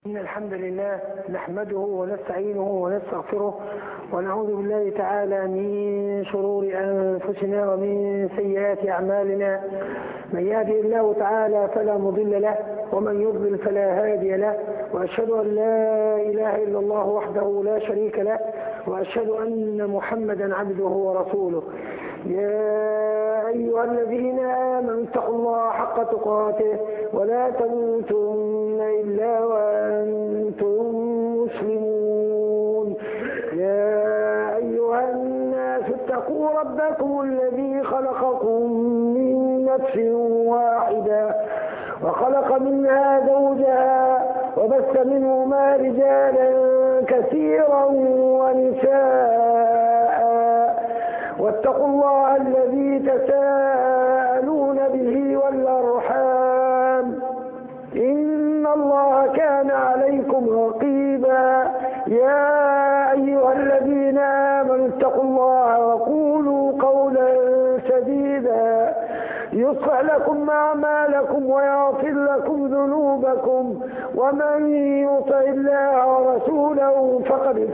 إن الحمد لله نحمده ونستعينه ونستغفره ونعوذ بالله تعالى من شرور أنفسنا ومن سيئات أعمالنا. من يهده الله تعالى فلا مضل له ومن يضلل فلا هادي له، وأشهد أن لا إله إلا الله وحده لا شريك له، وأشهد أن محمدا عبده ورسوله. يا أيها الذين آمنوا اتقوا الله حق تقاته ولا تموتن إلا وأنتم مسلمون. يا أيها الناس اتقوا ربكم الذي خلقكم من نفس واحدة وخلق منها زوجها وبث منهما رجالا كثيرا ونساء، واتقوا الله الذي تساءلون به والأرحام إن الله كان عليكم رقيبا. يا أيها الذين آمنوا اتقوا الله وقولوا قولا سديدا يصلح لكم أعمالكم ويغفر لكم ذنوبكم، ومن يطع الله ورسوله فقد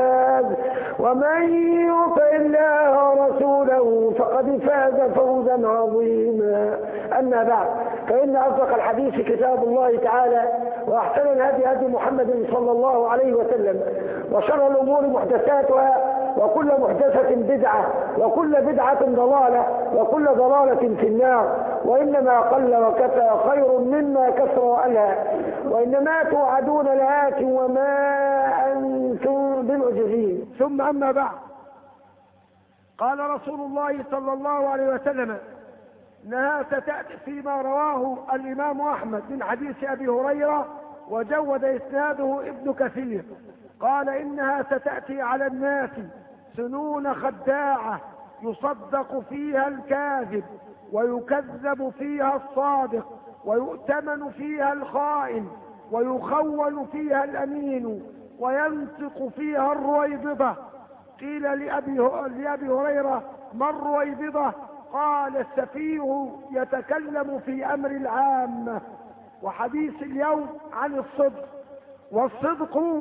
فاز فوزا عظيما. أما بعد، فإن أصدق الحديث كتاب الله تعالى، وأحسن الهدي هدي محمد صلى الله عليه وسلم، وشر الأمور محدثاتها، وكل محدثة بدعة، وكل بدعة ضلالة، وكل ضلالة في النار. وإنما قل وكفى خير مما كثر وألهى، وإنما توعدون لآت وما أنتم بمعجزين. ثم أما بعد، قال رسول الله صلى الله عليه وسلم: إنها ستأتي فيما رواه الإمام أحمد من حديث أبي هريرة وجود إسناده ابن كثير، قال: إنها ستأتي على الناس سنون خداعة يصدق فيها الكاذب ويكذب فيها الصادق ويؤتمن فيها الخائن ويخون فيها الأمين وينطق فيها الرويبضة. قيل لأبي هريرة: ما الرويبضة؟ قال: السفيه يتكلم في أمر العامة. وحديث اليوم عن الصدق، والصدق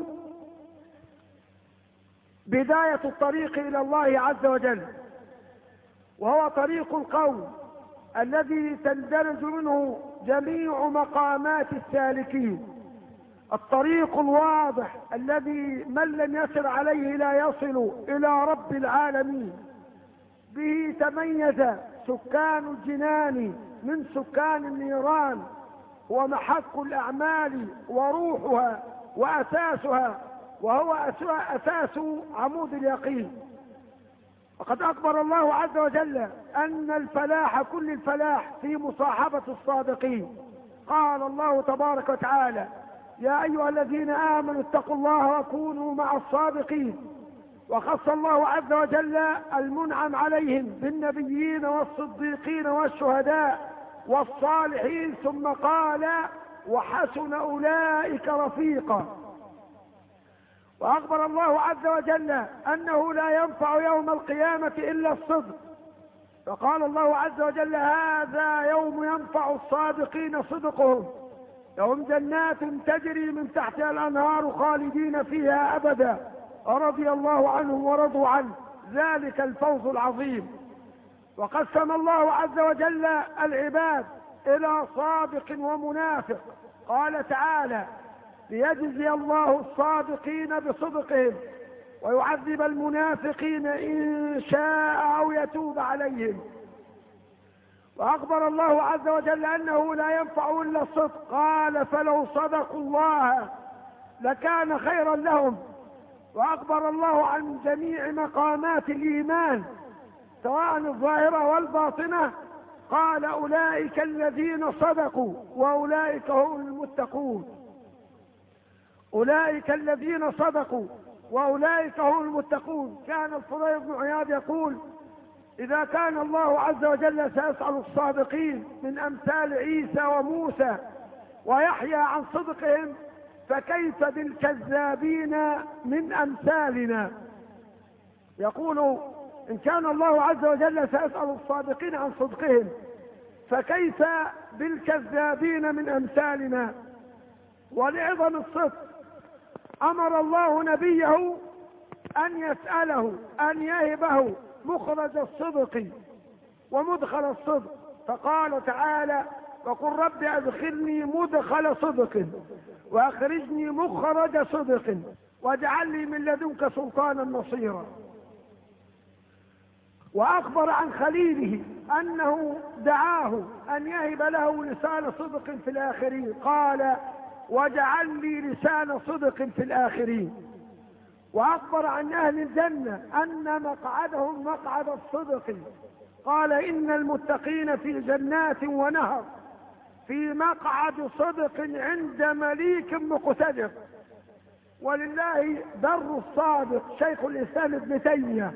بداية الطريق إلى الله عز وجل، وهو طريق القول الذي تندرج منه جميع مقامات السالكين، الطريق الواضح الذي من لم يسر عليه لا يصل إلى رب العالمين. به تميز سكان الجنان من سكان النيران، هو محك الأعمال وروحها وأساسها، وهو أساس عمود اليقين. وقد أخبر الله عز وجل أن الفلاح، كل الفلاح، في مصاحبة الصادقين. قال الله تبارك وتعالى: يا أيها الذين آمنوا اتقوا الله وكونوا مع الصادقين. وخص الله عز وجل المنعم عليهم بالنبيين والصديقين والشهداء والصالحين، ثم قال: وحسن أولئك رفيقا. وأخبر الله عز وجل أنه لا ينفع يوم القيامة إلا الصدق، فقال الله عز وجل: هذا يوم ينفع الصادقين صدقهم، لهم جنات تجري من تحتها الأنهار خالدين فيها أبدا، رضي الله عنهم ورضوا عنه، ذلك الفوز العظيم. وقسم الله عز وجل العباد إلى صادق ومنافق، قال تعالى: ليجزي الله الصادقين بصدقهم ويعذب المنافقين إن شاء أو يتوب عليهم. وأخبر الله عز وجل أنه لا ينفع إلا الصدق، قال: فلو صدقوا الله لكان خيرا لهم. وأخبر الله عن جميع مقامات الإيمان سواء الظاهرة والباطنة، قال: أولئك الذين صدقوا وأولئك هم المتقون. أولئك الذين صدقوا وأولئك هم المتقون. كان الفضيل بن عياض يقول: إذا كان الله عز وجل سيسأل الصادقين من أمثال عيسى وموسى ويحيى عن صدقهم، فكيف بالكذابين من أمثالنا؟ يقول: إن كان الله عز وجل سيسأل الصادقين عن صدقهم، فكيف بالكذابين من أمثالنا؟ ولعظم الصدق أمر الله نبيه أن يسأله أن يهبه مخرج الصدق ومدخل الصدق، فقال تعالى: وقل رب أدخلني مدخل صدق وأخرجني مخرج صدق واجعل لي من لدنك سلطانا نصيرا. وأخبر عن خليله أنه دعاه أن يهب له لسان صدق في الآخرين، قال: واجعل لي لسان صدق في الآخرين. وأخبر عن أهل الجنة أن مقعدهم مقعد الصدق، قال: إن المتقين في جنات ونهر في مقعد صدق عند مليك مقتدر. ولله در الصادق شيخ الإسلام ابن تيمية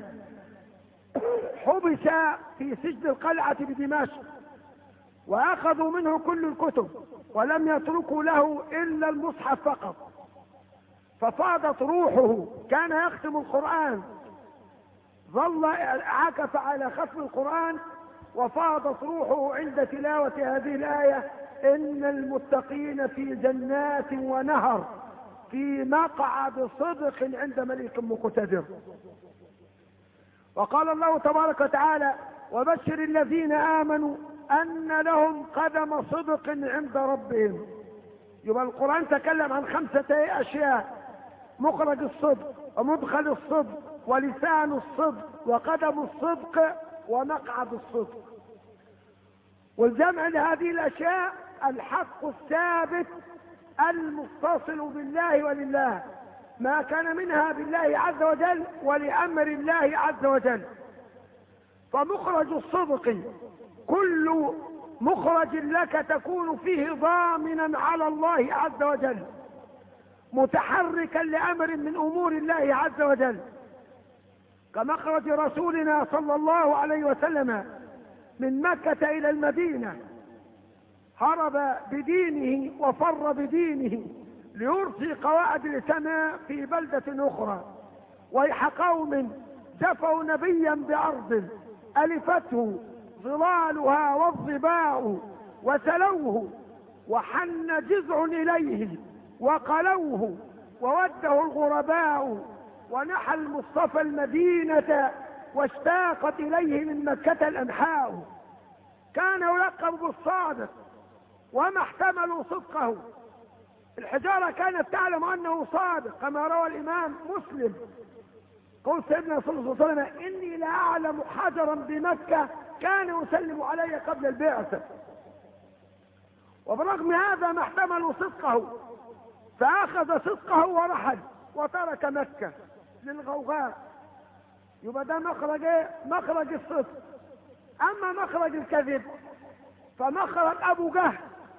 حبس في سجن القلعة بدمشق، وأخذوا منه كل الكتب ولم يتركوا له إلا المصحف فقط، ففاضت روحه، كان يختم القرآن، ظل عكف على ختم القرآن، وفاضت روحه عند تلاوة هذه الآية: إن المتقين في جنات ونهر في مقعد صدق عند مليك مقتدر. وقال الله تبارك وتعالى: وبشر الذين آمنوا أن لهم قدم صدق عند ربهم. يبقى القرآن تكلم عن 5 أشياء: مخرج الصدق ومدخل الصدق ولسان الصدق وقدم الصدق ومقعد الصدق. والجمع لهذه الأشياء الحق الثابت المتصل بالله ولله، ما كان منها بالله عز وجل ولأمر الله عز وجل. فمخرج الصدق كل مخرج لك تكون فيه ضامنا على الله عز وجل، متحركا لأمر من أمور الله عز وجل، كمخرج رسولنا صلى الله عليه وسلم من مكة إلى المدينة، هرب بدينه وفر بدينه ليرسي قواعد السماء في بلدة أخرى. ويح قوم جفوا نبيا بأرض ألفته ظلالها والظباء وسلوه، وحن جذع إليه وقلوه ووده الغرباء، ونحى المصطفى المدينة واشتاقت إليه من مكة الأنحاء. كان يلقب بالصادق وما احتملوا صدقه. الحجارة كانت تعلم أنه صادق، كما روى الإمام مسلم قول سيدنا صلى الله عليه وسلم: إني لا أعلم حجرا بمكة كان يسلم علي قبل البعثة. وبرغم هذا ما احتملوا صدقه، فأخذ صدقه ورحل وترك مكة للغوغاء. يبقى ده مخرج ايه؟ مخرج الصدق. أما مخرج الكذب فمخرج أبو جهل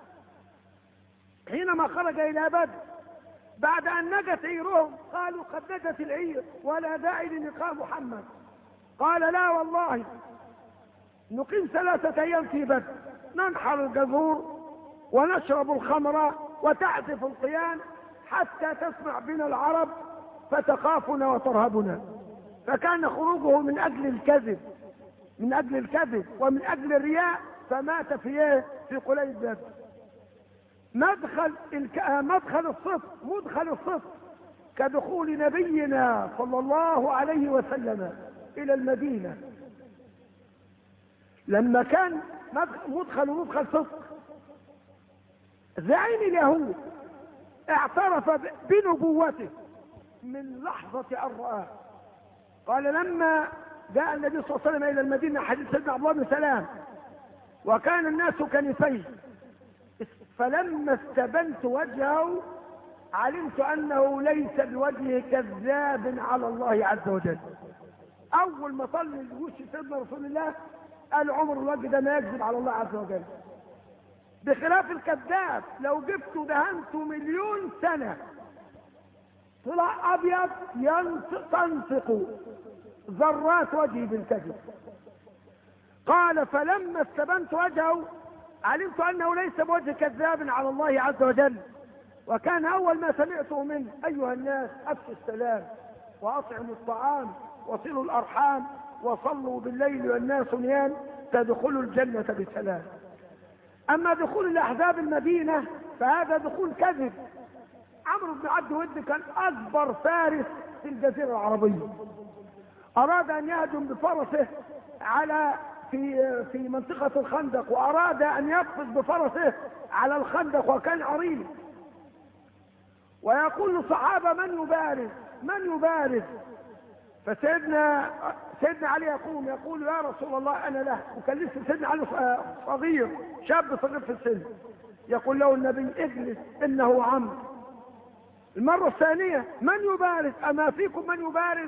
حينما خرج إلى بدر بعد أن نجت عيرهم، قالوا: قد نجت العير ولا داعي للقاء محمد. قال: لا والله، نقيم 3 أيام في بدر، ننحر الجذور ونشرب الخمر وتعزف القيان حتى تسمع بنا العرب فتخافنا وترهبنا. فكان خروجه من أجل الكذب، من أجل الكذب ومن أجل الرياء، فمات في قليل بدر. مدخل الصدق، مدخل الصدق كدخول نبينا صلى الله عليه وسلم إلى المدينة، لما كان مدخل صدق، زعيم اليهود اعترف بنبوته من لحظة أن رآه. قال: لما جاء النبي صلى الله عليه وسلم إلى المدينة، حديث سيدنا عبد الله بن سلام: وكان الناس كنفين، فلما استبنت وجهه علمت أنه ليس بوجه كذاب على الله عز وجل. أول ما طل وش سيدنا رسول الله قال: عمر الوجه ده ما يكذب على الله عز وجل، بخلاف الكذاب لو جبته دهنته 1,000,000 سنة طلع أبيض تنطق ذرات وجهه بالكذب. قال: فلما استبنت وجهه علمت أنه ليس بوجه كذاب على الله عز وجل. وكان أول ما سمعته منه: أيها الناس أفشوا السلام وأطعموا الطعام وصلوا الأرحام وصلوا بالليل والناس نيام تدخلوا الجنة بسلام. أما دخول الأحزاب المدينة فهذا دخول كذب، عمرو بن عبد ود كان اكبر فارس في الجزيرة العربية. اراد ان يهجم بفرسه على في منطقة الخندق، واراد ان يقفز بفرسه على الخندق، وكان عريض. ويقول للصحابة من يبارز. فسيدنا علي يقول يا رسول الله انا له. وكان لسه سيدنا علي صغير، شاب صغير في السن. يقول له النبي اجلس انه عمرو. المرة الثانية من يبارز، اما فيكم من يبارز؟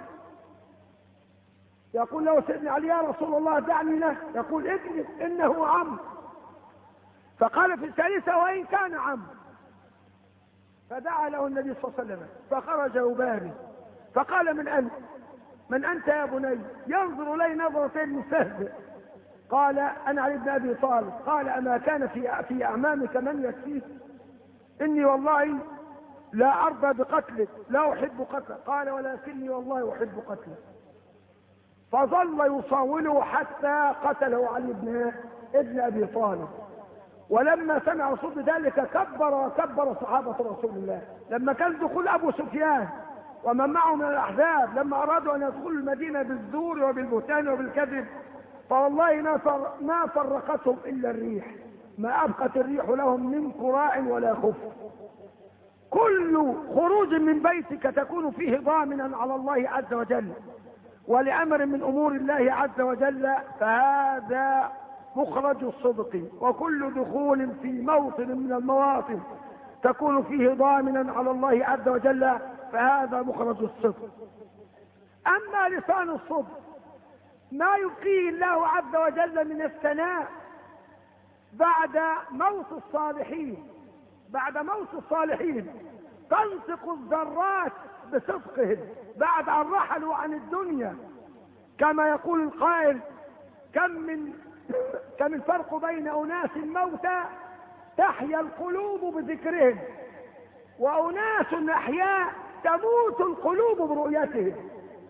يقول له سيدنا علي يا رسول الله دعني له. يقول اجلس انه عمرو. فقال في الثالثة وان كان عمرو. فدعا له النبي صلى الله عليه وسلم فخرج يبارز. فقال من انت يا بني؟ ينظر الي نظرتين مستهزئ. قال انا علي بن ابي طالب. قال اما كان في اعمامك من يكفيك؟ اني والله لا ارضى بقتلك، لا احب قتلك. قال ولكني والله احب قتلك. فظل يصاوله حتى قتله علي ابن ابي طالب. ولما سمع صوت ذلك كبر صحابة رسول الله. لما كان دخول ابو سفيان ومن معه من الاحزاب، لما ارادوا ان يدخلوا المدينة بالزور وبالبهتان وبالكذب، فوالله ما فرقتهم الا الريح، ما ابقت الريح لهم من كراع ولا خف. كل خروج من بيتك تكون فيه ضامنا على الله عز وجل ولأمر من امور الله عز وجل، فهذا مخرج الصدق. وكل دخول في موطن من المواطن تكون فيه ضامنا على الله عز وجل، فهذا مخرج الصدق. اما لسان الصدق ما يبقيه الله عز وجل من الثناء بعد موت الصالحين تنطق الذرات بصدقهم بعد ان رحلوا عن الدنيا. كما يقول القائل كم الفرق بين اناس موتى تحيا القلوب بذكرهم، واناس احياء تموت القلوب برؤيتهم.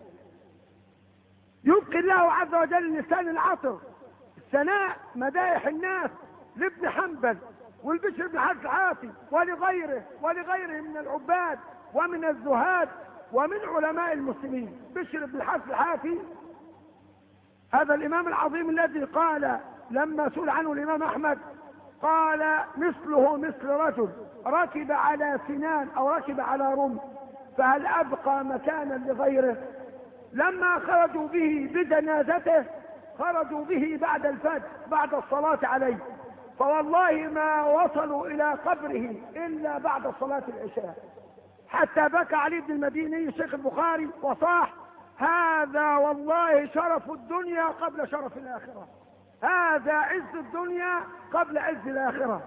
يبقي الله عز وجل لسان العطر الثناء مدائح الناس لابن حنبل والبشر بن حارث العافي ولغيره من العباد ومن الزهاد ومن علماء المسلمين. بشر بن حارث العافي هذا الامام العظيم الذي قال لما سئل عنه الامام احمد قال مثله مثل رجل ركب على سنان او ركب على رمح فهل ابقى مكانا لغيره. لما خرجوا به بجنازته خرجوا به بعد الفجر بعد الصلاة عليه، فوالله ما وصلوا الى قبره الا بعد صلاة العشاء، حتى بكى علي بن المديني شيخ البخاري وصاح هذا والله شرف الدنيا قبل شرف الاخرة، هذا عز الدنيا قبل عز الاخرة.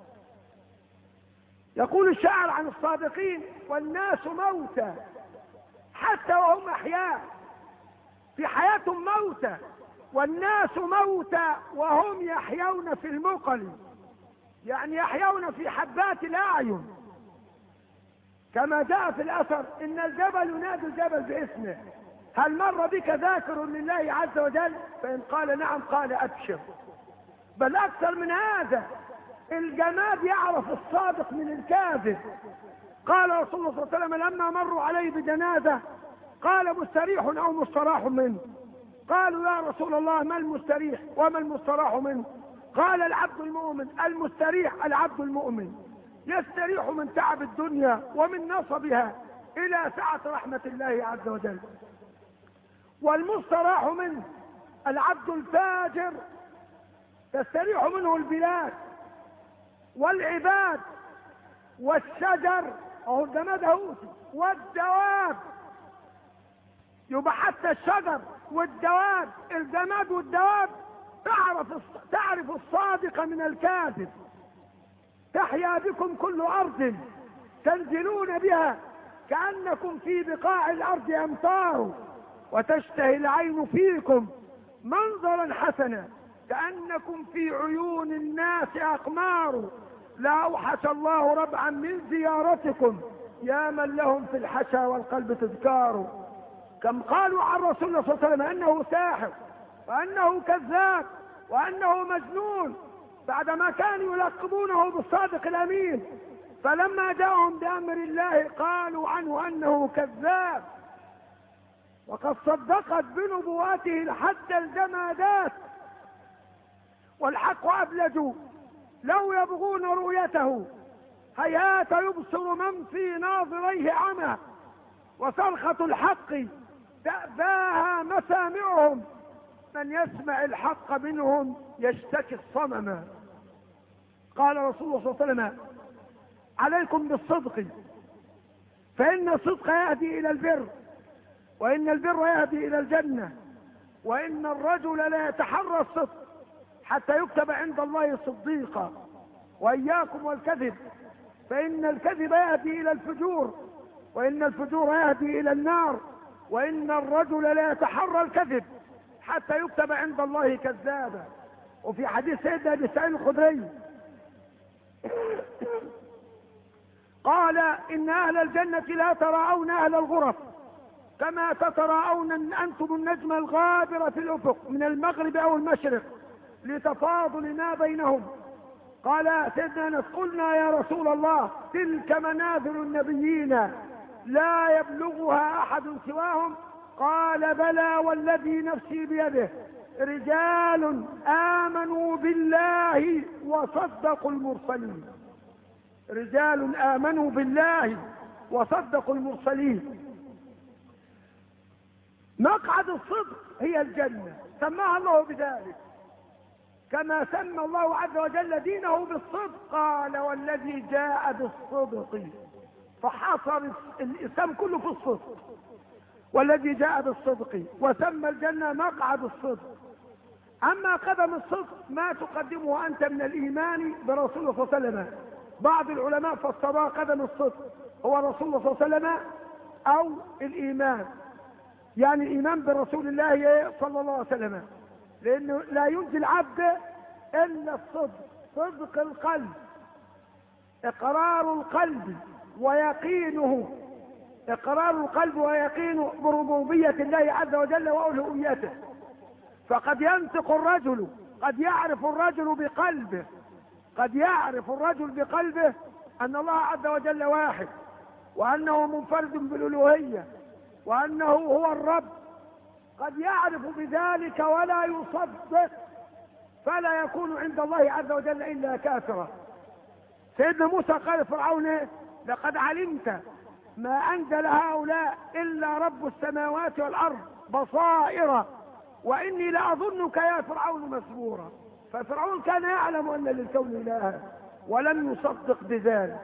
يقول الشاعر عن الصادقين والناس موتى حتى وهم احياء، في حياتهم موتى، والناس موتى وهم يحيون في المقل، يعني يحيون في حبات الاعين. كما جاء في الاثر ان الجبل ينادي الجبل باسمه هل مر بك ذاكر لله عز وجل؟ فان قال نعم قال ابشر. بل اكثر من هذا الجماد يعرف الصادق من الكاذب. قال رسول الله صلى الله عليه وسلم لما مروا عليه بجنازة قال مستريح او مستراح منه. قالوا يا رسول الله ما المستريح وما المستراح منه؟ قال العبد المؤمن المستريح العبد المؤمن يستريح من تعب الدنيا ومن نصبها الى سعة رحمة الله عز وجل، والمستراح منه العبد الفاجر تستريح منه البلاد والعباد والشجر او الجماد هوتي والدواب. يبقى حتى الشجر والدواب الجماد والدواب تعرف الصادق من الكاذب. تحيا بكم كل ارض تنزلون بها كأنكم في بقاع الارض امطار، وتشتهي العين فيكم منظرا حسنا كأنكم في عيون الناس اقمار. لا اوحش الله ربعا من زيارتكم يا من لهم في الحشا والقلب تذكار. كم قالوا عن رسول الله صلى الله عليه وسلم انه ساحر وانه كذاب وانه مجنون بعدما كانوا يلقبونه بالصادق الامين، فلما جاءهم بأمر الله قالوا عنه أنه كذاب، وقد صدقت بنبوته لحد الجمادات، والحق أبلج لو يبغون رؤيته هيهات يبصر من في ناظريه عمى، وصرخة الحق تأباها مسامعهم، من يسمع الحق منهم يشتكي الصمم. قال رسول الله صلى الله عليه وسلم: عليكم بالصدق، فإن الصدق يهدي إلى البر، وإن البر يهدي إلى الجنة، وإن الرجل لا يتحرى الصدق حتى يكتب عند الله صديقا. وإياكم والكذب، فإن الكذب يهدي إلى الفجور، وإن الفجور يهدي إلى النار، وإن الرجل لا يتحرى الكذب حتى يكتب عند الله كذابا. وفي حديث سيدنا أبي سعيد الخدري قال: إن أهل الجنة لا تراءون أهل الغرف كما تتراءون أنتم النجم الغابر في الأفق من المغرب أو المشرق لتفاضل ما بينهم. قال سيدنا أنس: قلنا يا رسول الله تلك منازل النبيين لا يبلغها أحد سواهم. قال: بلى والذي نفسي بيده، رجال آمنوا بالله وصدقوا المرسلين. رجال آمنوا بالله وصدقوا المرسلين. مقعد الصدق هي الجنة، سماها الله بذلك، كما سمى الله عز وجل دينه بالصدق. قال: والذي جاء بالصدق، فحصر الإسلام كله في الصدق، والذي جاء بالصدق، وسمى الجنة مقعد الصدق. أما قدم الصدق ما تقدمه أنت من الإيمان برسول الله صلى الله عليه وسلم. بعض العلماء فسروا قدم الصدق هو رسول الله صلى الله عليه وسلم أو الإيمان، يعني الإيمان برسول الله صلى الله عليه وسلم، لأنه لا ينجي العبد إلا الصدق، صدق القلب، إقرار القلب ويقينه، إقرار القلب ويقينه بربوبية الله عز وجل وألوهيته. فقد ينطق الرجل، قد يعرف الرجل بقلبه، قد يعرف الرجل بقلبه أن الله عز وجل واحد، وأنه منفرد بالألوهية، وأنه هو الرب، قد يعرف بذلك ولا يصدق، فلا يكون عند الله عز وجل إلا كافرا. سيدنا موسى قال فرعون: لقد علمت ما أنزل هؤلاء إلا رب السماوات والأرض بصائر وإني لأظنك يا فرعون مسبورا. ففرعون كان يعلم أن للكون إلها ولم يصدق بذلك.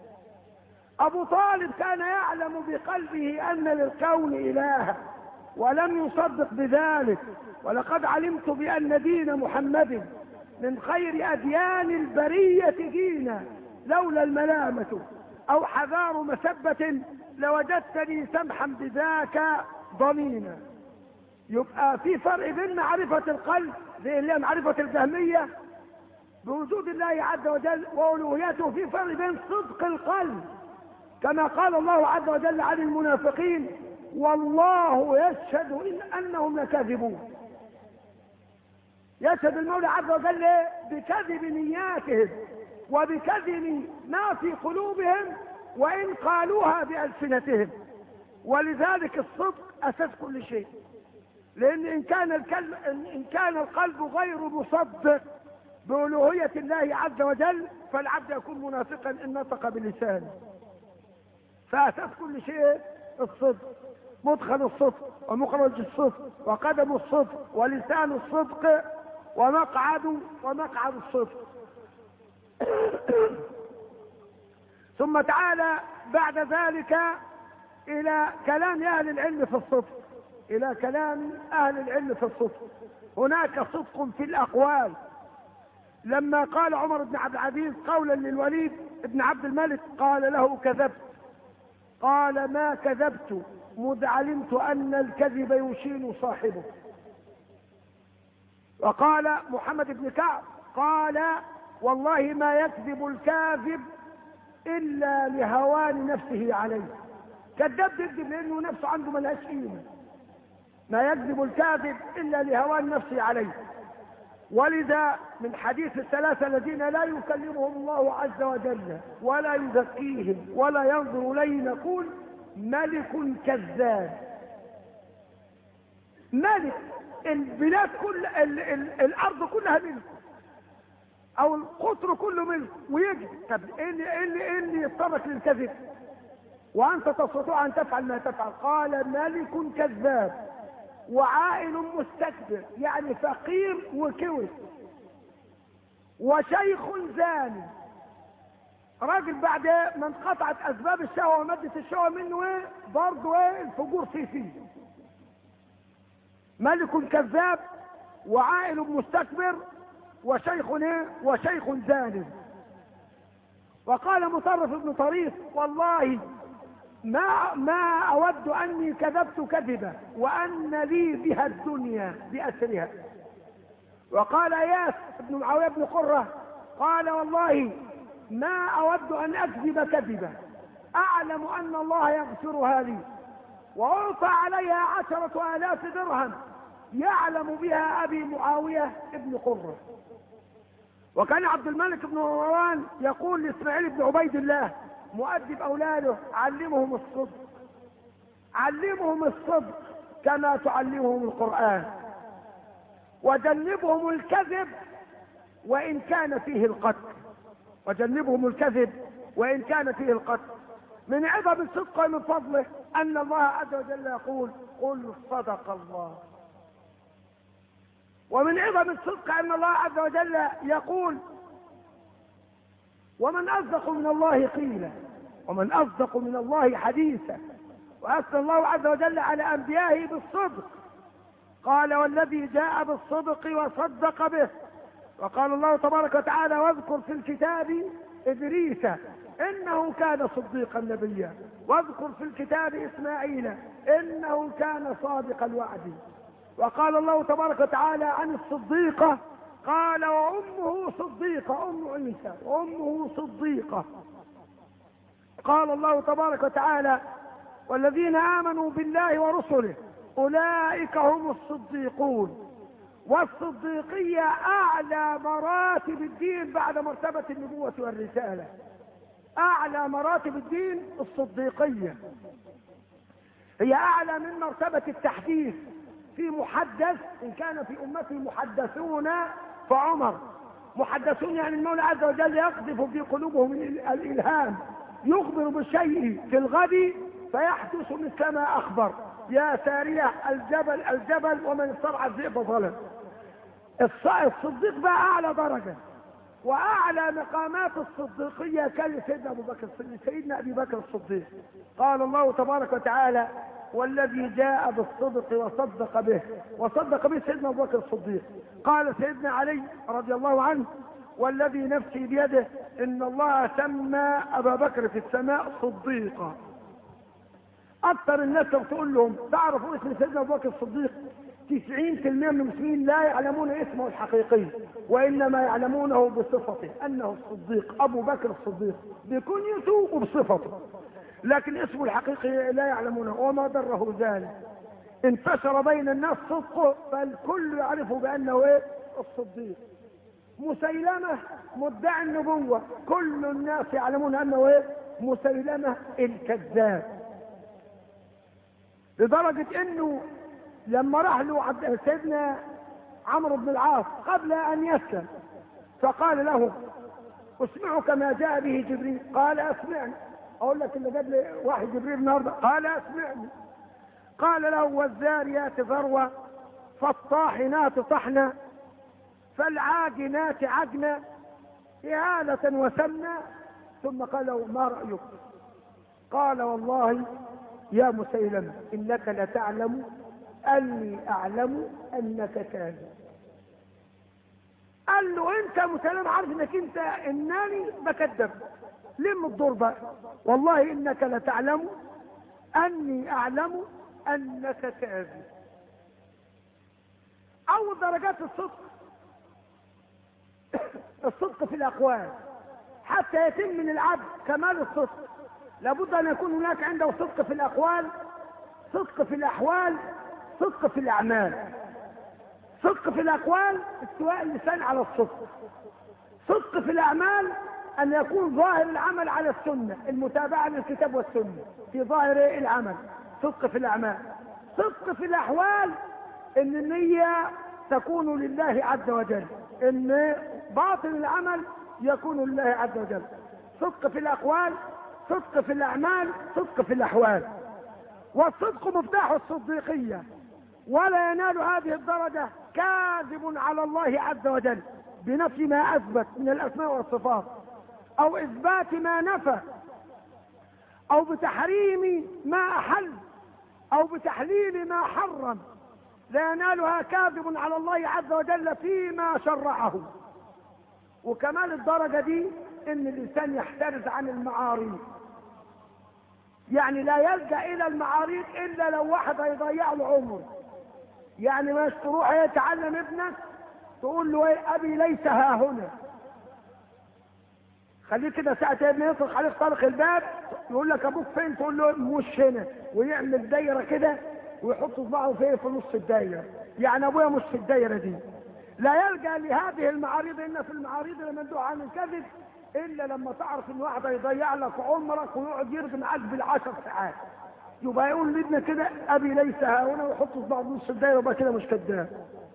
أبو طالب كان يعلم بقلبه أن للكون إلها ولم يصدق بذلك. ولقد علمت بأن دين محمد من خير أديان البرية دينا، لولا الملامة أو حذار مسبة لوجدتني سمحا بذاك ضمينا. يبقى في فرق بين معرفة القلب زي اللي معرفة الجهمية بوجود الله عز وجل وألوهيته، في فرق بين صدق القلب، كما قال الله عز وجل عن المنافقين: والله يشهد أنهم لكاذبون. يشهد المولى عز وجل بكذب نياتهم وبكذب ما في قلوبهم وإن قالوها بألسنتهم. ولذلك الصدق أساس كل شيء، لأن إن كان القلب غير مصدق بألوهية الله عز وجل فالعبد يكون منافقا إن نطق بلسانه. فأساس كل شيء الصدق، مدخل الصدق ومخرج الصدق وقدم الصدق ولسان الصدق ومقعد الصدق. ثم تعالى بعد ذلك إلى كلام أهل العلم في الصدق، إلى كلام أهل العلم في الصدق. هناك صدق في الأقوال، لما قال عمر بن عبد العزيز قولا للوليد بن عبد الملك قال له: كذبت. قال: ما كذبت مذ علمت أن الكذب يشين صاحبه. وقال محمد بن كعب قال: والله ما يكذب الكاذب إلا لهوان نفسه عليه. كذاب يكذب لأنه نفسه عنده ملهاش قيمة. ما يكذب الكاذب إلا لهوان نفسه عليه. ولذا من حديث الثلاثة الذين لا يكلمهم الله عز وجل ولا يزكيهم ولا ينظر إليهم يقول ملك كذاب. ملك البلاد كل الأرض كلها ملك أو القطر كله ملك ويجي. طب إيه اللي يضطرك للكذب وأنت تستطيع أن تفعل ما تفعل؟ قال ملك كذاب وعائل مستكبر، يعني فقير وكوس، وشيخ زاني، راجل بعد ما انقطعت اسباب الشهوه ومادة الشهوه منه برضه الفجور فيه. ملك كذاب وعائل مستكبر وشيخ زاني. وقال مطرف بن طريف والله ما أود أني كذبت كذبة وأن لي بها الدنيا بأسرها. وقال إياس بن معاوية بن قرة قال والله ما أود أن أكذب كذبة أعلم أن الله يغفرها لي وأعطى عليها 10,000 درهم يعلم بها أبي معاوية بن قرة. وكان عبد الملك بن مروان يقول لإسماعيل بن عبيد الله مؤدب أولاده علمهم الصدق كما تعلمهم القرآن وجنبهم الكذب وإن كان فيه القتل. من عظم الصدق ومن فضله أن الله عز وجل يقول قل صدق الله. ومن عظم الصدق أن الله عز وجل يقول ومن أصدق من الله قيلا ومن أصدق من الله حديثا. وأثنى الله عز وجل على أنبيائه بالصدق قال والذي جاء بالصدق وصدق به. وقال الله تبارك وتعالى واذكر في الكتاب إدريس إنه كان صديقا نبيا واذكر في الكتاب إسماعيل إنه كان صادق الوعد. وقال الله تبارك وتعالى عن الصديقة قال وأمه صديقة أم عيسى وأمه صديقة. قال الله تبارك وتعالى والذين آمنوا بالله ورسله أولئك هم الصديقون. والصديقية أعلى مراتب الدين بعد مرتبة النبوة والرسالة. أعلى مراتب الدين الصديقية، هي أعلى من مرتبة التحديث. في محدث إن كان في أمتي محدثون فعمر. محدثون يعني المولى عز وجل يقذف في قلوبهم الإلهام يخبر بالشيء في الغد فيحدث مثل ما أخبر. يا سارية الجبل ومن استرعى الذئب ظلم. الصديق بقى أعلى درجة وأعلى مقامات الصديقية كان سيدنا أبي بكر الصديق. قال الله تبارك وتعالى والذي جاء بالصدق وصدق به سيدنا أبو بكر الصديق. قال سيدنا علي رضي الله عنه والذي نفسي بيده إن الله سمى أبا بكر في السماء صديقا. أكثر الناس لو تقول لهم تعرفوا اسم سيدنا أبو بكر الصديق 90% من المسلمين لا يعلمون اسمه الحقيقي وإنما يعلمونه بصفته أنه الصديق أبو بكر الصديق بكنيته وبصفته، لكن اسمه الحقيقي لا يعلمونه. وما ضره ذلك انتشر بين الناس صدقه فالكل يعرفه بأنه الصديق. مسيلمة مدعي النبوة كل الناس يعلمون أنه مسيلمة الكذاب، لدرجة أنه لما راح له سيدنا عمرو بن العاص قبل أن يسلم فقال له اسمعك ما جاء به جبريل. قال اسمعني. أقول لك اللي جاب لي واحد جبريل النهارده. قال اسمعني. قال له والذاريات ذروة فالطاحنات طحنا فالعاجنات عجنا إهالة وسمنا. ثم قال له ما رأيك؟ قال والله يا مسيلمة إنك لتعلم أني أعلم أنك كاذب. قال له أنت مسيلمة عارف أنك أنت إنني بكذب. لم الدور بقى والله إنك لتعلم أني أعلم أنك كاذب. أول درجات الصدق في الأقوال. حتى يتم من العبد كمال الصدق لابد أن يكون هناك عنده صدق في الأقوال، صدق في الأحوال، صدق في الأعمال. صدق في الأقوال استواء اللسان على الصدق. صدق في الأعمال أن يكون ظاهر العمل على السنة، المتابعة للكتاب والسنة في ظاهر العمل، صدق في الأعمال. صدق في الأحوال أن النية تكون لله عز وجل، أن باطن العمل يكون لله عز وجل. صدق في الأقوال، صدق في الأعمال، صدق في الأحوال. والصدق مفتاح الصديقية، ولا ينال هذه الدرجة كاذب على الله عز وجل بنفي ما أثبت من الأسماء والصفات، أو إثبات ما نفى، أو بتحريم ما أحل، أو بتحليل ما حرم. لا ينالها كاذب على الله عز وجل فيما شرعه. وكمال الدرجة دي إن الإنسان يحترز عن المعاريض، يعني لا يلجأ إلى المعاريض إلا لو واحد هيضيع له عمره. يعني مش تروح يتعلم ابنك تقول له ايه ابي ليس ها هنا، خليه كده ساعة ابني يطرق عليك طرق الباب يقول لك ابوك فين، تقول له مش هنا، ويعمل دايره كده ويحط صباعه في نص الدايره، يعني ابويا مش في الدايره دي. لا يلجأ لهذه المعاريض، ان في المعاريض الممنوع عن الكذب الا لما تعرف ان واحد يضيع لك عمرك ويقعد يرغي معاك بال10 ساعات، يبقى يقول لابنه كده ابي ليس ها هنا ويحط صباعه في نص الدايره ويبقى كده مش كذاب.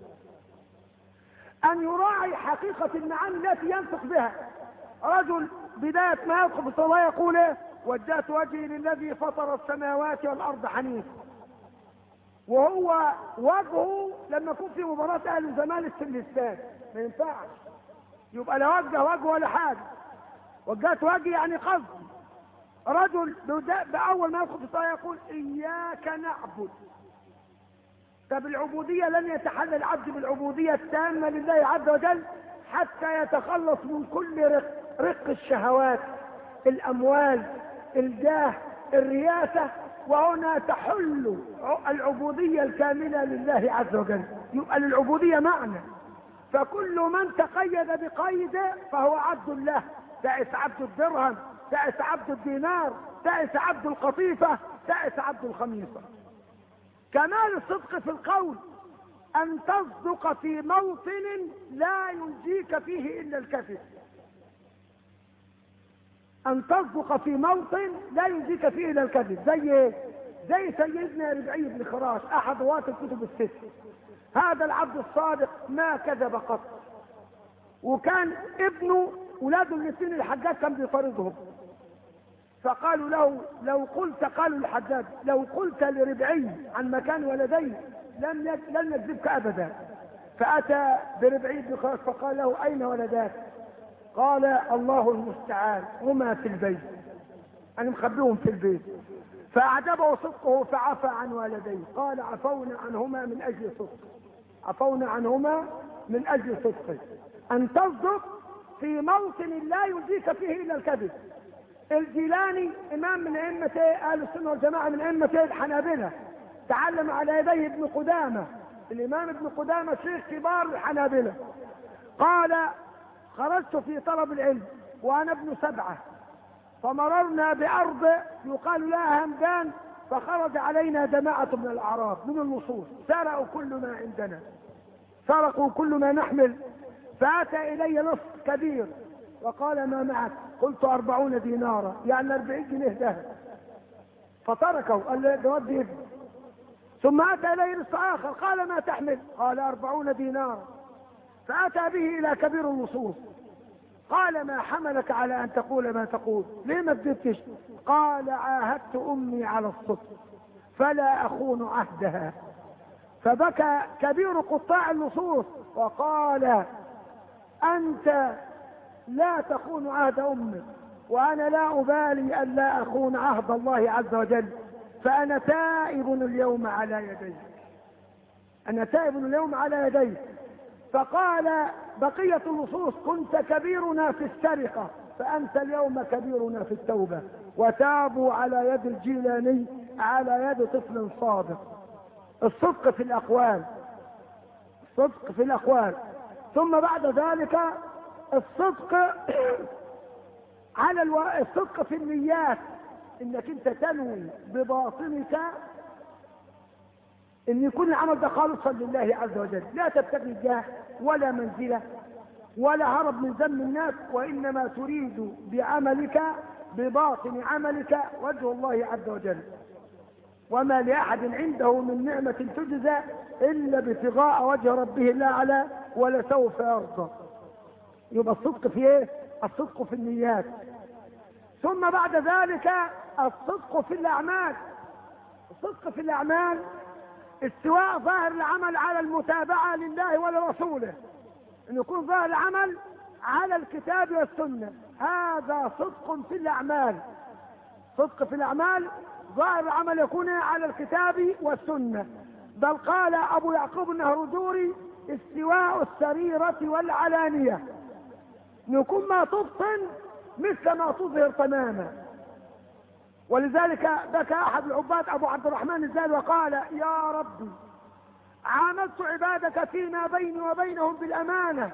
ان يراعي حقيقه المعاني التي ينطق بها. رجل بدايه ما يدخل في الصلاه يقول ايه؟ وجهت وجهي للذي فطر السماوات والارض حنيفا. وهو وجهه لما يكون في مباراه اهل الزمالك في الاستاد ما ينفعش يبقى لا وجه ولا حاجه. وجهت وجهي يعني قصدي. رجل باول ما يدخل في الصلاه يقول اياك نعبد. طب العبوديه لن يتحلى العبد بالعبوديه التامه لله عز وجل حتى يتخلص من كل رق الشهوات، الاموال، الجاه، الرياسه، وهنا تحل العبوديه الكامله لله عز وجل. يبقى للعبوديه معنى، فكل من تقيد بقيد فهو عبد له. تعس عبد الدرهم، تعس عبد الدينار، تعس عبد القطيفه، تعس عبد الخميصه. كمال الصدق في القول ان تصدق في موطن لا ينجيك فيه الا الكذب. ان تصدق في موطن لا ينجيك فيه الا الكذب. زي ايه؟ زي سيدنا ربعي بن خراش احد رواة الكتب الست. هذا العبد الصادق ما كذب قط، وكان ابنه ولاده الاثنين الحجاج كان بيطاردهم، فقالوا له لو قلت، قالوا للحجاج لو قلت لربعي عن مكان ولديه لن يكذبك ابدا. فاتى بربعي بن خراش فقال له اين ولداك؟ قال الله المستعان هما في البيت، انا مخبيهم في البيت. فاعجبه صدقه فعفى عن والديه. قال عفونا عنهما من اجل صدق، عفونا عنهما من اجل صدقه. ان تصدق في موطن لا يجيك فيه الا الكذب. الجيلاني امام من ائمه اهل السنه والجماعه، من ائمه الحنابله، تعلم على يديه ابن قدامه. الامام ابن قدامه شيخ كبار الحنابله. قال خرجت في طلب العلم وانا ابن 7، فمررنا بارض يقال لها همدان، فخرج علينا جماعه من الاعراب من اللصوص، سرقوا كل ما عندنا، سرقوا كل ما نحمل. فاتى الي لص كبير وقال ما معك؟ قلت 40 دينارا، يعني 40 جنيه ذهب. فتركه قال له جواد ابني. ثم اتى الي لص اخر قال ما تحمل؟ قال 40 دينارا. فاتى به الى كبير اللصوص قال ما حملك على ان تقول ما تقول؟ ليه ما كذبتش؟ قال عاهدت امي على الصدق فلا اخون عهدها. فبكى كبير قطاع اللصوص وقال انت لا تخون عهد امك، وانا لا ابالي ان لا اخون عهد الله عز وجل، فانا تائب اليوم على يديك، انا تائب اليوم على يديك. فقال بقية اللصوص كنت كبيرنا في السرقة فأنت اليوم كبيرنا في التوبة. وتابوا على يد الجيلاني على يد طفل صادق. الصدق في الأقوال، الصدق في الأقوال. ثم بعد ذلك الصدق على الصدق في النيات، انك انت تنوي بباطنك ان يكون العمل ده خالصا لله عز وجل، لا تبتغي جاه ولا منزله ولا هرب من ذم الناس، وانما تريد بعملك بباطن عملك وجه الله عز وجل. وما لاحد عنده من نعمه تجزى الا ابتغاء وجه ربه الاعلى ولسوف يرضى. يبقى الصدق في ايه؟ الصدق في النيات. ثم بعد ذلك الصدق في الاعمال. الصدق في الاعمال استواء ظاهر العمل على المتابعه لله ولرسوله، ان يكون ظاهر العمل على الكتاب والسنه، هذا صدق في الاعمال. صدق في الاعمال ظاهر العمل يكون على الكتاب والسنه. بل قال ابو يعقوب النهردوري استواء السريره والعلانيه، يكون ما تبطن مثل ما تظهر تماما. ولذلك بكى احد العباد ابو عبد الرحمن الزاهد وقال يا ربي عاملت عبادك فيما بيني وبينهم بالامانه،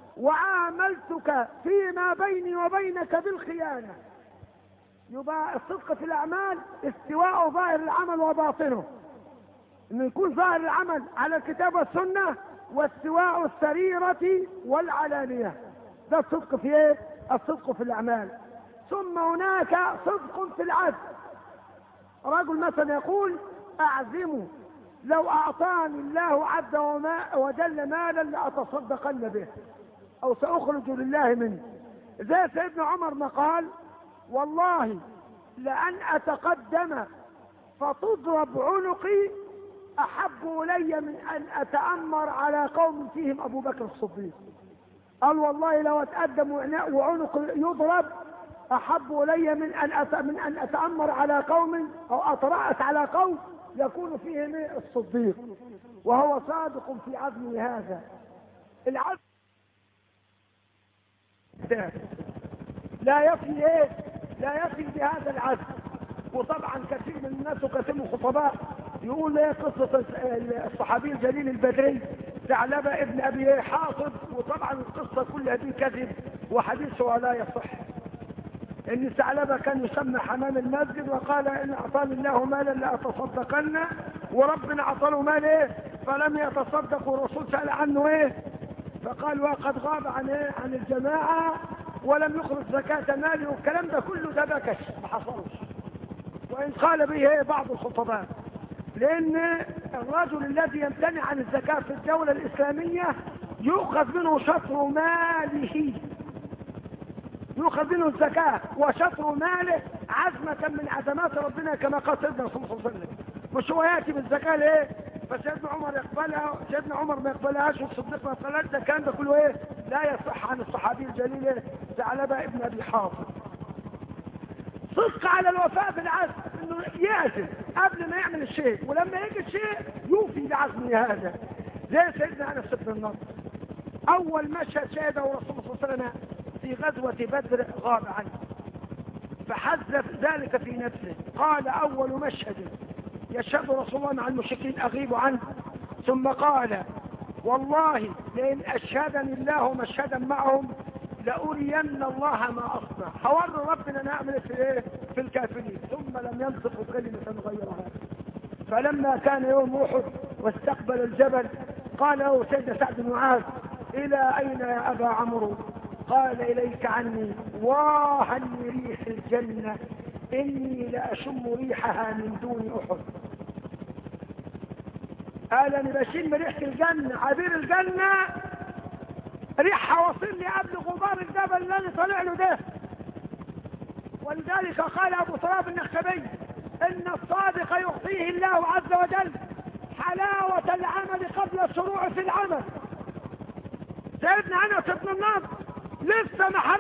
وعاملتك فيما بيني وبينك بالخيانه. يبقى الصدق في الاعمال استواء ظاهر العمل وباطنه، انه يكون ظاهر العمل على الكتاب والسنه، واستواء السريره والعلانيه. ده الصدق في ايه؟ الصدق في الاعمال. ثم هناك صدق في العزم. رجل مثلا يقول اعزم لو اعطاني الله عز وجل مالا لاتصدقن به او ساخرج لله منه. زي سيدنا عمر ما قال والله لان اتقدم فتضرب عنقي احب الي من ان اتامر على قوم فيهم ابو بكر الصديق. قال والله لو اتقدم وعنق يضرب احب الي من ان اتامر على قوم او اتراس على قوم يكون فيهم الصديق. وهو صادق في عزمه هذا. العزم لا يفي ايه؟ لا يفي بهذا العزم. وطبعا كثير من الناس وكثير من الخطباء يقول ايه قصه الصحابي الجليل البدري ثعلبة ابن ابي حاطب، وطبعا القصه كلها دي كذب وحديثها لا يصح. ان ثعلبة كان يسمى حمام المسجد وقال ان اعطاني الله مالا لاتصدقن، وربنا اعطى له مال ايه؟ فلم يتصدق، والرسول سال عنه ايه؟ فقال وقد غاب عن ايه؟ عن الجماعه ولم يخرج زكاه ماله. والكلام ده كله ده بكش ما حصلش، وان قال به ايه بعض الخطباء. لان الرجل الذي يمتنع عن الزكاه في الدوله الاسلاميه يؤخذ منه شطر ماله، يؤخذ منه الزكاه وشطر ماله عزمه من عزمات ربنا كما قال سيدنا صلى الله عليه وسلم. مش هو ياتي بالزكاه ليه؟ فسيدنا عمر يقبلها، سيدنا عمر ما يقبلهاش، والصديق ما يقبلهاش. ده كان ده كله ايه؟ لا يصح عن الصحابي الجليل ثعلبة ابن ابي حاطب. صدق على الوفاء بالعزم، انه يعزم قبل ما يعمل الشيء، ولما يجي الشيء يوفي بعزمه هذا. زي سيدنا انس بن النضر اول مشهد شهده رسول الله صلى الله عليه وسلم في غزوه بدر غاب عنه، فحذف ذلك في نفسه. قال اول مشهد يشهد رسول الله مع المشركين اغيب عنه، ثم قال والله لئن اشهدني الله مشهدا معهم لأرين الله ما أصنع. حور ربنا نعمل في ايه؟ في الكافرين. ثم لم ينطق كلمة غيرها. فلما كان يوم أحد واستقبل الجبل قال له سيدنا سعد بن معاذ إلى أين يا أبا عمرو؟ قال إليك عني، واهني ريح الجنة إني لأشم ريحها من دون أحد. قال أنا بشم ريحة الجنة، عبير الجنة ريحها وصل لي قبل غبار الجبل اللي انا طالع له ده. ولذلك قال ابو تراب النخشبي ان الصادق يعطيه الله عز وجل حلاوة العمل قبل الشروع في العمل. سيدنا انس بن النضر لسه ما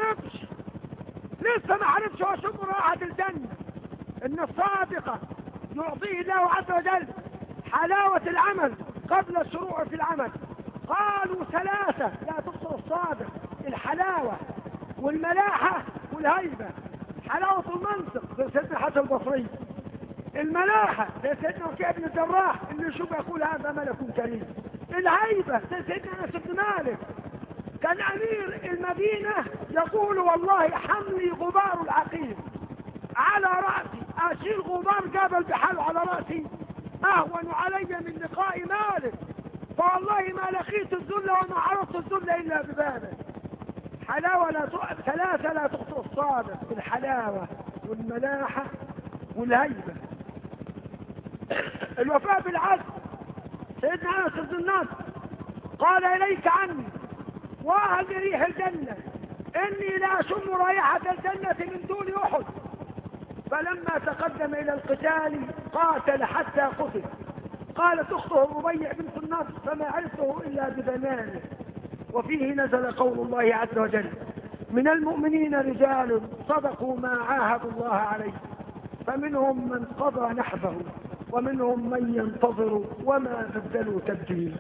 حرمش وشم رائحة الجنة. ان الصادق يعطيه الله عز وجل حلاوة العمل قبل الشروع في العمل. قالوا ثلاثة لا تبصر الصادق: الحلاوة والملاحة والهيبة. حلاوة المنطق زي سيدنا الحسن البصري، الملاحة زي سيدنا وكيع بن الجراح اللي يشوف يقول هذا ملك كريم، الهيبة زي سيدنا انس بن مالك كان امير المدينة يقول والله حملي غبار العقيم على رأسي، اشيل غبار جبل بحاله على رأسي اهون علي من لقاء رضيت الذل وما عرفت الذل إلا ببابه. حلاوة ثلاثة لا تخطئ الصادق: الحلاوة والملاحة والهيبة. الوفاء بالعهد. سيدنا أنس بن النضر قال: إليك عني وأهل ريح الجنة، إني لا أشم رائحة الجنة من دون أحد. فلما تقدم إلى القتال قاتل حتى قتل. قالت أخته الربيع بنت النضر: فما عرفته إلا ببنانه. وفيه نزل قول الله عز وجل: من المؤمنين رجال صدقوا ما عاهدوا الله عليه، فمنهم من قضى نحبه ومنهم من ينتظر وما بدلوا تبديلا.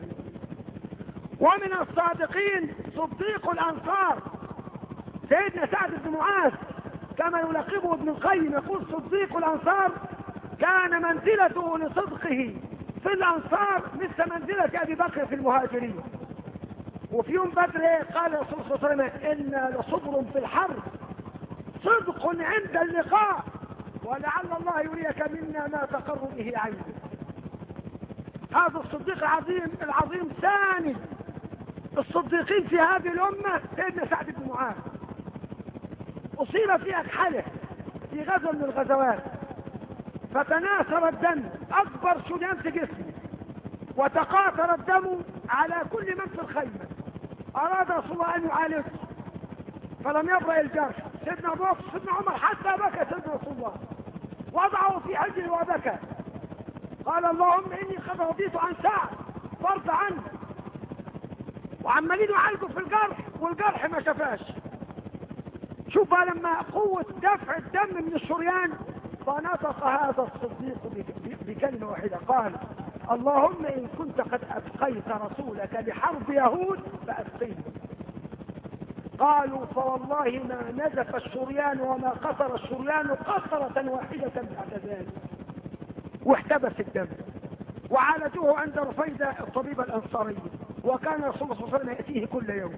ومن الصادقين صديق الأنصار سيدنا سعد بن معاذ، كما يلقبه ابن القيم، يقول: صديق الأنصار كان منزلته لصدقه في الأنصار مثل منزلة أبي بكر في المهاجرين. وفي يوم بدر قال الرسول صلى الله عليه وسلم: إنا لصبر في الحرب، صدق عند اللقاء، ولعل الله يريك منا ما تقر به عينك. هذا الصديق العظيم ثاني الصديقين في هذه الأمة سيدنا سعد بن معاذ. أصيب في أكحله في غزوة من الغزوات، فتناثر الدم أكبر شجان في جسمه، وتقاطر الدم على كل من في الخيمة. أراد رسول الله أن يعالجه فلم يبرأ الجرح. سيدنا أبو بكر سيدنا عمر حتى بكى سيدنا رسول الله، وضعه في حجره وبكى. قال: اللهم إني قد رضيت عن سعد فارض عنه. وعمالين يعالجوا في الجرح والجرح ما شفاش. شوف لما قوة دفع الدم من الشريان، فنطق هذا الصديق بكلمة واحدة، قال: اللهم إن كنت قد أبقيت رسولك لحرب يهود فأبقيه. قالوا: فوالله ما نزف الشريان وما قطر الشريان قطرة واحدة بعد ذلك. واحتبس الدم وعالجوه عند رفيدة الطبيب الأنصاري، وكان رسول الله صلى الله عليه وسلم يأتيه كل يوم.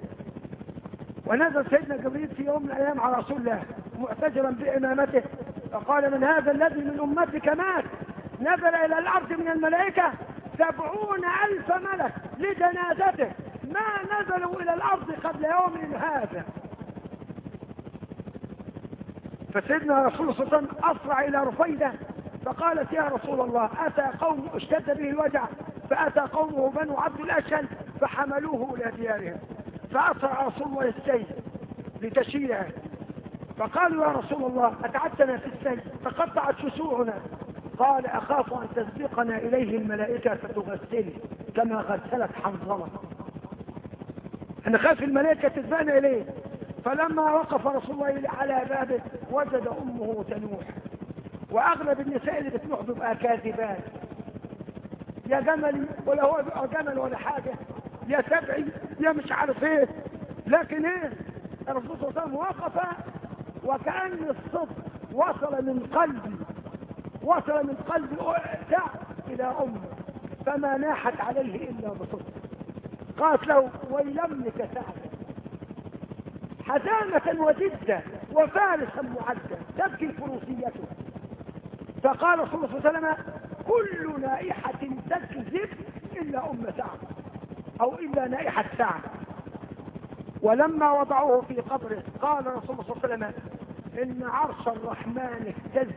ونزل سيدنا جبريل في يوم من الأيام على رسول الله معتجرا بإمامته، فقال: من هذا الذي من أمتك مات؟ نزل إلى الأرض من الملائكة 70,000 ملك لجنازته، ما نزلوا إلى الأرض قبل يوم هذا. فسيدنا رسول الله صلى الله عليه وسلم أسرع إلى رفيدة فقالت: يا رسول الله، أتى قوم اشتد به الوجع، فأتى قومه بنو عبد الأشهل فحملوه إلى ديارهم، فأسرع رسول الله السيف لتشييعه. فقالوا: يا رسول الله، أتعبتنا في السيف فقطعت شسوعنا. قال: أخاف أن تسبقنا إليه الملائكة فتغسله كما غسلت حنظلة. أنا خاف الملائكة تسبقنا إليه. فلما وقف رسول الله على بابه وجد أمه تنوح، وأغلب النساء اللي بتنوح بيبقى كاذبات، يا جملي ولا هو جمل ولا حاجة، يا سبعي يا مش عارف ايه. لكن ايه، الرسول صلى الله عليه وسلم وقف وكأن الصدق وصل من قلبي سعد إلى أمه، فما ناحت عليه إلا بصدق. قالت له: ويلمك سعد، حزانة وجدة وفارسا معدة تبكي فروسيته. فقال رسول الله صلى الله عليه وسلم: كل نائحة تكذب إلا أم سعد، أو إلا نائحة سعد. ولما وضعوه في قبره قال رسول الله صلى الله عليه وسلم: إن عرش الرحمن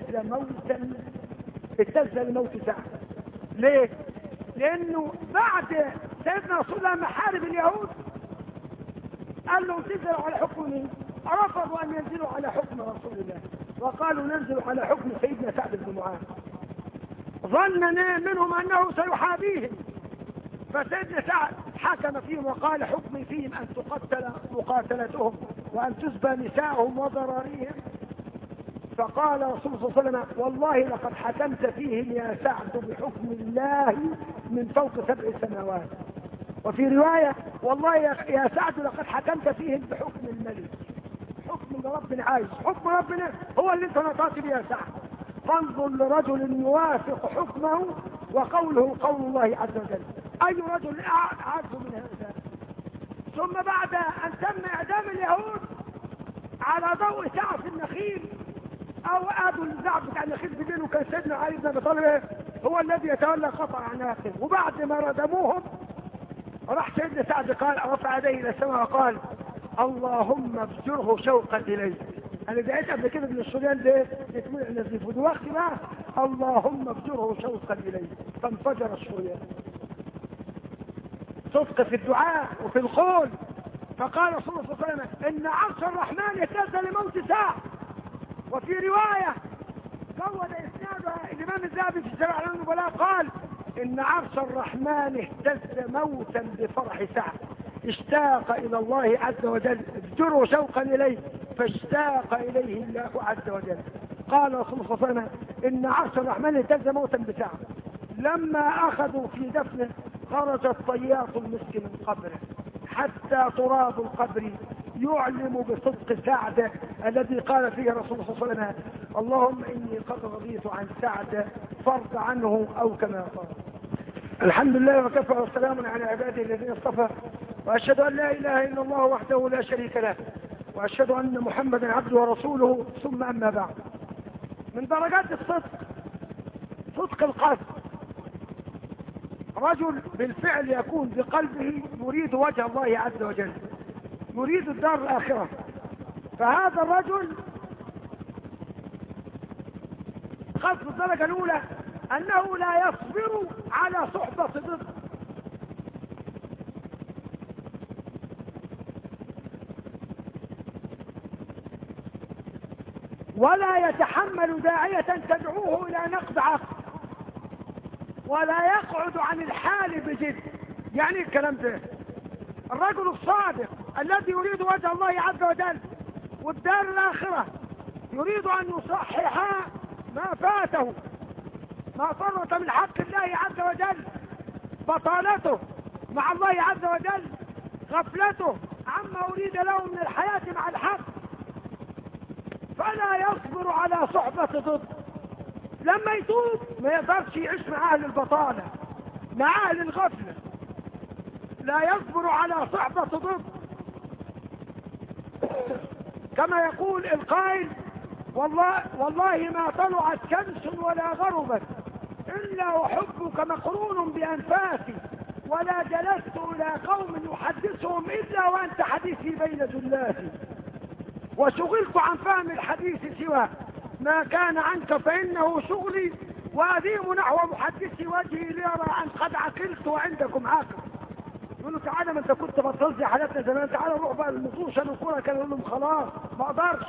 اهتز لموت سعد. ليه؟ لأنه بعد سيدنا رسول الله محارب اليهود قال له: تنزلوا على حكم مين؟ رفضوا أن ينزلوا على حكم رسول الله، وقالوا: ننزل على حكم سيدنا سعد بن معاذ. ظننا منهم أنه سيحابيهم، فسيدنا سعد حكم فيهم وقال: حكمي فيهم أن تقتل مقاتلتهم وأن تسبى نساءهم وضراريهم. فقال رسول الله صلى الله عليه وسلم: والله لقد حكمت فيهم يا سعد بحكم الله من فوق 7 سماوات. وفي رواية: والله يا سعد لقد حكمت فيهم بحكم الملك، حكم ربنا عايز، حكم ربنا هو اللي انت نطقت به يا سعد. فانظر لرجل يوافق حكمه وقوله قول الله عز وجل، أي رجل أعز من هذا؟ ثم بعد أن تم إعدام اليهود على ضوء سعف النخيل، أو أدوا الزعف بتاع النخيل بدينه، كان سيدنا علي بن أبي طالب هو الذي يتولى قطع أعناقهم. وبعد ما ردموهم راح سيدنا سعد قال رفع يديه الى السماء وقال اللهم ابجره شوقا اليه. انا دعيت قبل كده من الصبيان ده يتمنع نزيف ودلوقتي بقى اللهم ابجره شوقا اليه، فانفجر الصبيان. صدق في الدعاء وفي القول. فقال صلى الله عليه وسلم ان عرش الرحمن يهتز لموت ساعة. وفي رواية جود اسنادها الامام الذهبي في سير اعلام النبلاء قال ان عرش الرحمن اهتز موتا بفرح ساعة، اشتاق الى الله عز وجل، ابجروا شوقا اليه، فاشتاق اليه الله عز وجل. قال صلى الله عليه وسلم ان عرش الرحمن اهتز موتا بساعة. لما اخذوا في دفنه خرجت طيات المسك من قبره حتى تراب القبر يعلم بصدق سعد الذي قال فيه رسول الله صلى الله عليه وسلم اللهم اني قد رضيت عن سعد فارض عنه، او كما قال. الحمد لله وكفى والسلام على عباده الذين اصطفى، واشهد ان لا اله الا الله وحده لا شريك له، واشهد ان محمدا عبده ورسوله، ثم اما بعد. من درجات الصدق صدق القلب. رجل بالفعل يكون بقلبه يريد وجه الله عز وجل، يريد الدار الآخرة، فهذا الرجل قد في الدرجة الأولى أنه لا يصبر على صحبة ضد، ولا يتحمل داعية تدعوه إلى نقد عقل، ولا يقعد عن الحال بجد. يعني الكلام ده الرجل الصادق الذي يريد وجه الله عز وجل والدار الآخرة يريد أن يصحح ما فاته، ما فرط من حق الله عز وجل، بطالته مع الله عز وجل، غفلته عما أريد له من الحياة مع الحق، فلا يصبر على صحبة ضد. لما يتوب ما يقدرش يعيش مع أهل البطالة، مع أهل الغفلة، لا يصبر على صحبة ضد. كما يقول القائل والله ما طلعت شمس ولا غربت إلا وحبك مقرون بأنفاسي، ولا جلست إلى قوم يحدثهم إلا وأنت حديثي بين جلاتي، وشغلت عن فهم الحديث سوى ما كان عنك فإنه شغلي، وأديم نحو محدثي وجهي ليرى أن قد عقلت وعندكم عاقل. يقولوا تعالى ما انت كنت بترزي حالاتنا زمان، تعالى نروح بقى المطوشة نكورة. كان يقول لهم خلاص ما اقدرش.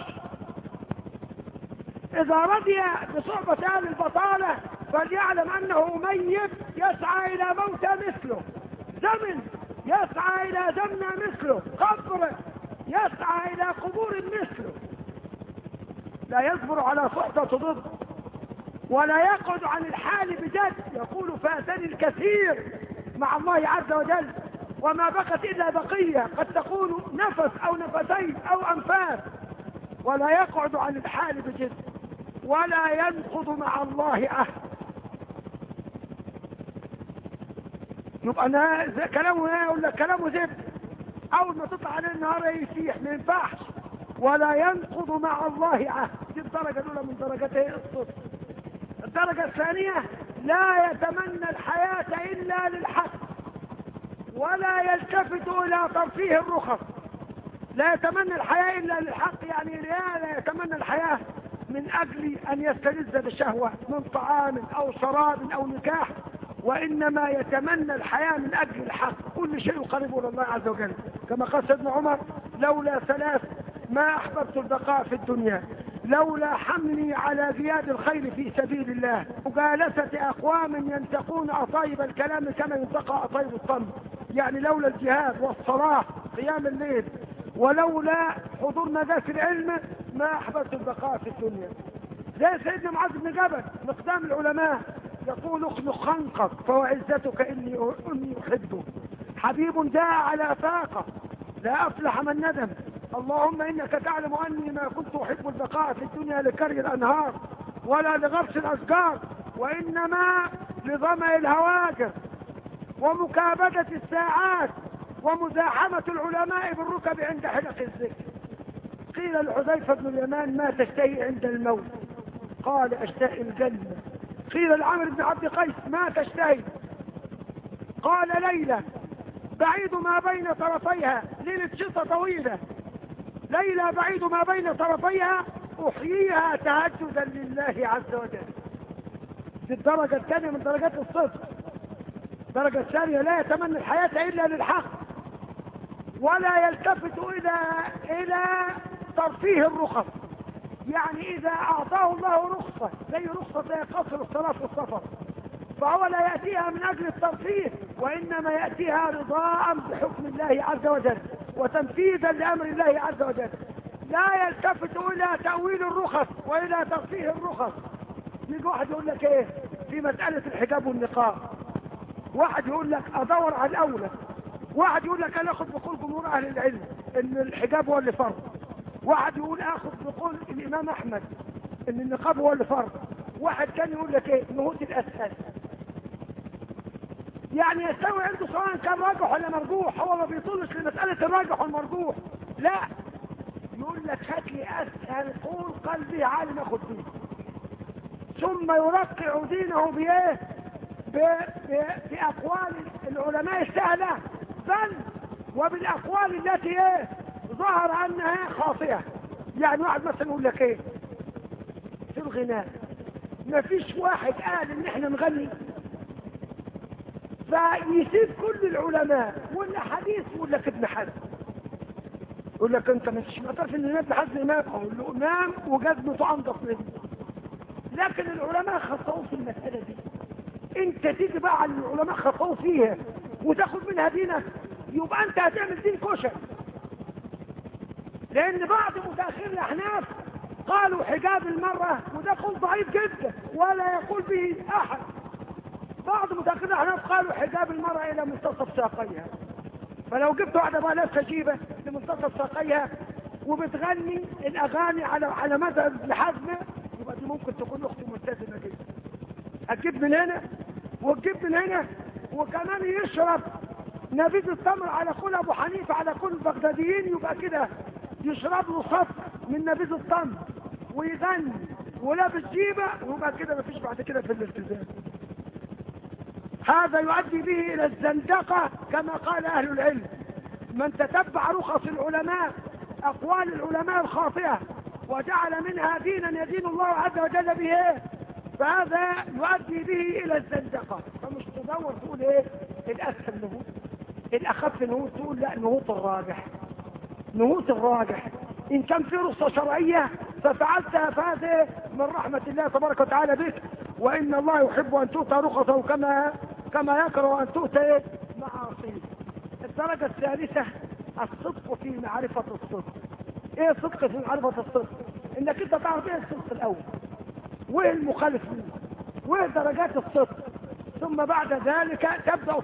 إذا رضي بصحبة أهل البطالة فليعلم أنه ميت يسعى إلى موتى مثله، زمن يسعى إلى زمن مثله، قبر يسعى إلى قبور مثله. لا يصبر على صحبة ضد، ولا يقعد عن الحال بجد. يقول فاتني الكثير مع الله عز وجل وما بقت إلا بقية، قد تكون نفس أو نفسين أو أنفاس. ولا يقعد عن الحال بجد، ولا ينقض مع الله عهد. يبقى أنا كلامه يقول لك كلامه زبد، أول ما تطلع عليه النهار يسيح، ما ينفعش. ولا ينقض مع الله عهد. دي الدرجة الأولى من درجته الصدق. الدرجة الثانية لا يتمنى الحياة إلا للحق، ولا يلتفت إلى ترفيه الرخص. لا يتمنى الحياة إلا للحق، يعني لا يتمنى الحياة من أجل أن يستلذ بالشهوة من طعام أو شراب أو نكاح، وإنما يتمنى الحياة من أجل الحق. كل شيء يقربه إلى الله عز وجل، كما قال سيدنا عمر لولا ثلاث ما أحببت البقاء في الدنيا: لولا حملي على زياد الخير في سبيل الله، مجالسة أقوام ينتقون أطايب الكلام كما ينتقى أطايب الطن. يعني لولا الجهاد والصلاة قيام الليل، ولولا حضور مجالس العلم ما أحببت البقاء في الدنيا. زي سيدنا معاذ بن جبل مقدام العلماء يقول اخلق خنقك فوعزتك إني أحبه، حبيب جاء على فاقة لا أفلح من ندم. اللهم إنك تعلم أني ما كنت أحب البقاء في الدنيا لكري الأنهار ولا لغرس الأشجار، وإنما لظمأ الهواجر ومكابدة الساعات ومزاحمة العلماء بالركب عند حلق الذكر. قيل لحذيفة بن اليمان ما تشتهي عند الموت؟ قال أشتهي الجنة. قيل لعمرو بن عبد قيس ما تشتهي؟ قال ليلة. بعيد ما بين طرفيها، ليلة شتاء طويلة، ليلة بعيد ما بين طرفيها أحييها تهجدا لله عز وجل. دي الدرجة الثانية من درجات الصدق. الدرجة الثانية لا يتمنى الحياة إلا للحق، ولا يلتفت إلى ترفيه الرخص. يعني إذا أعطاه الله رخصة زي رخصة قصر الصلاة في السفر، فهو لا يأتيها من أجل الترفيه، وإنما يأتيها رضاء بحكم الله عز وجل وتنفيذا لأمر الله عز وجل. لا يلتفت إلى تأويل الرخص وإلى ترفيه الرخص. يجي واحد يقول لك إيه في مسألة الحجاب والنقاب، واحد يقول لك أدور على الأولى، واحد يقول لك أنا أخذ بقول جمهور أهل العلم إن الحجاب هو اللي فرض، واحد يقول أخذ بقول الإمام أحمد إن النقاب هو اللي فرض، واحد كان يقول لك إيه نهوت الأسهل. يعني يستوي عنده سواء كان راجح ولا مرجوح، هو ما بيطولش لمسألة الراجح والمرجوح، لا، يقول لك هات لي أسهل قول قلبي عالم أخذ فيه، ثم يرقع دينه بإيه؟ بأقوال العلماء السهلة، بل وبالأقوال التي إيه؟ ظهر أنها خاطئة. يعني واحد مثلا يقول لك إيه في الغناء، ما فيش واحد قال إن إحنا نغني، فيسيب كل العلماء والأحاديث يقول لك ابن حزم، يقول لك أنت مش معترف إن ابن حزم إمام، أقول له إمام وجزمته أنضف منه، لكن العلماء خطأوا في المسألة دي. انت تيجي بقى على العلماء خطأوا فيها وتاخد منها دينك، يبقى انت هتعمل دين كشر. لان بعض متأخر الأحناف قالوا حجاب المرأة، وده قول ضعيف جدا ولا يقول به احد. بعض متأخر الأحناف قالوا حجاب المرأة الى منتصف ساقيها، فلو جبت واحدة بقى لابسة جيبة لمنتصف ساقيها وبتغني الاغاني على مذهب الحزم، يبقى دي ممكن تكون اختي ملتزمة جدا. هتجيب من هنا وتجيب من هنا، وكمان يشرب نبيذ التمر على كل ابو حنيفه على كل البغداديين، يبقى كده يشرب له صف من نبيذ التمر ويغني ولابس جيبه، ويبقى كده مفيش بعد كده في الالتزام. هذا يؤدي به الى الزندقه كما قال اهل العلم. من تتبع رخص العلماء، اقوال العلماء الخاطئه، وجعل منها دينا يدين الله عز وجل به، فهذا يؤدي به الى الزندقه. فمش تدور تقول ايه الاسهل نهوت، الاخف نهوت، تقول لا نهوت الراجح، نهوت الراجح. ان كان في رخصه شرعيه ففعلتها فهذا من رحمه الله تبارك وتعالى بك، وان الله يحب ان تؤتى رخصه كما يكره ان تؤتى معاصيه. الدرجه الثالثه الصدق في معرفه الصدق. ايه الصدق في معرفه الصدق؟ انك انت تعرف ايه الصدق الاول، وايه المخالف منه، وايه درجات الصدق، ثم بعد ذلك تبدأ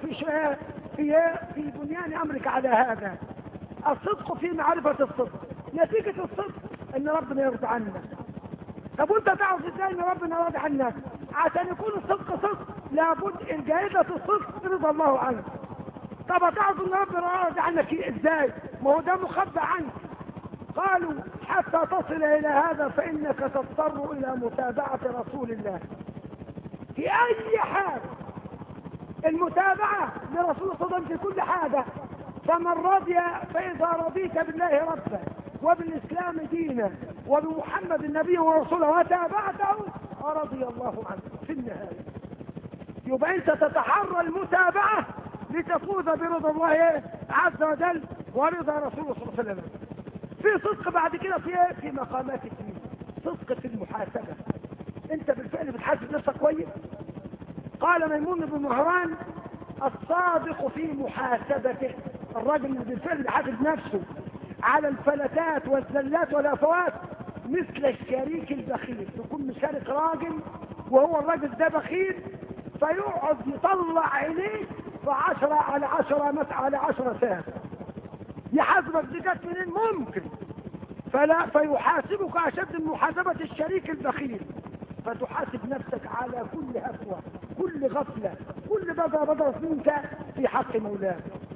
في بنيان امرك على هذا. الصدق في معرفة الصدق، نتيجة الصدق ان ربنا يرضى عنك. طب وانت تعرف ازاي ان ربنا راضي عنك؟ عشان يكون الصدق صدق لابد الجائزة الصدق رضا الله عنك. طب تعرف ان ربنا راضي عنك ازاي؟ ما هو ده مخبى عنك. قالوا حتى تصل الى هذا فانك تضطر الى متابعة رسول الله في اي حاجة. المتابعة لرسول الله في كل حاجة. فمن رضي، فاذا رضيت بالله ربا وبالاسلام دينا وبمحمد النبي ورسوله وتابعته رضي الله عنه في النهاية. يبقى انت تتحرى المتابعة لتفوز برضا الله عز وجل ورضا رسوله صلى الله عليه وسلم. في صدق بعد كده في مقامات الدين، صدق في المحاسبة. انت بالفعل بتحاسب نفسك كويس. قال ميمون بن مهران الصادق في محاسبته، الراجل اللي بالفعل بيحاسب نفسه على الفلتات والزلات والافوات مثل الشريك البخيل. يكون مشارك راجل وهو الراجل ده بخيل، فيقعد يطلع عينيه ف10 على 10 على 10 ساعات، يحاسبك دي جت منين ممكن، فيحاسبك اشد من محاسبة الشريك البخيل. فتحاسب نفسك على كل هفوة، كل غفلة، كل بذرة منك في حق مولاه.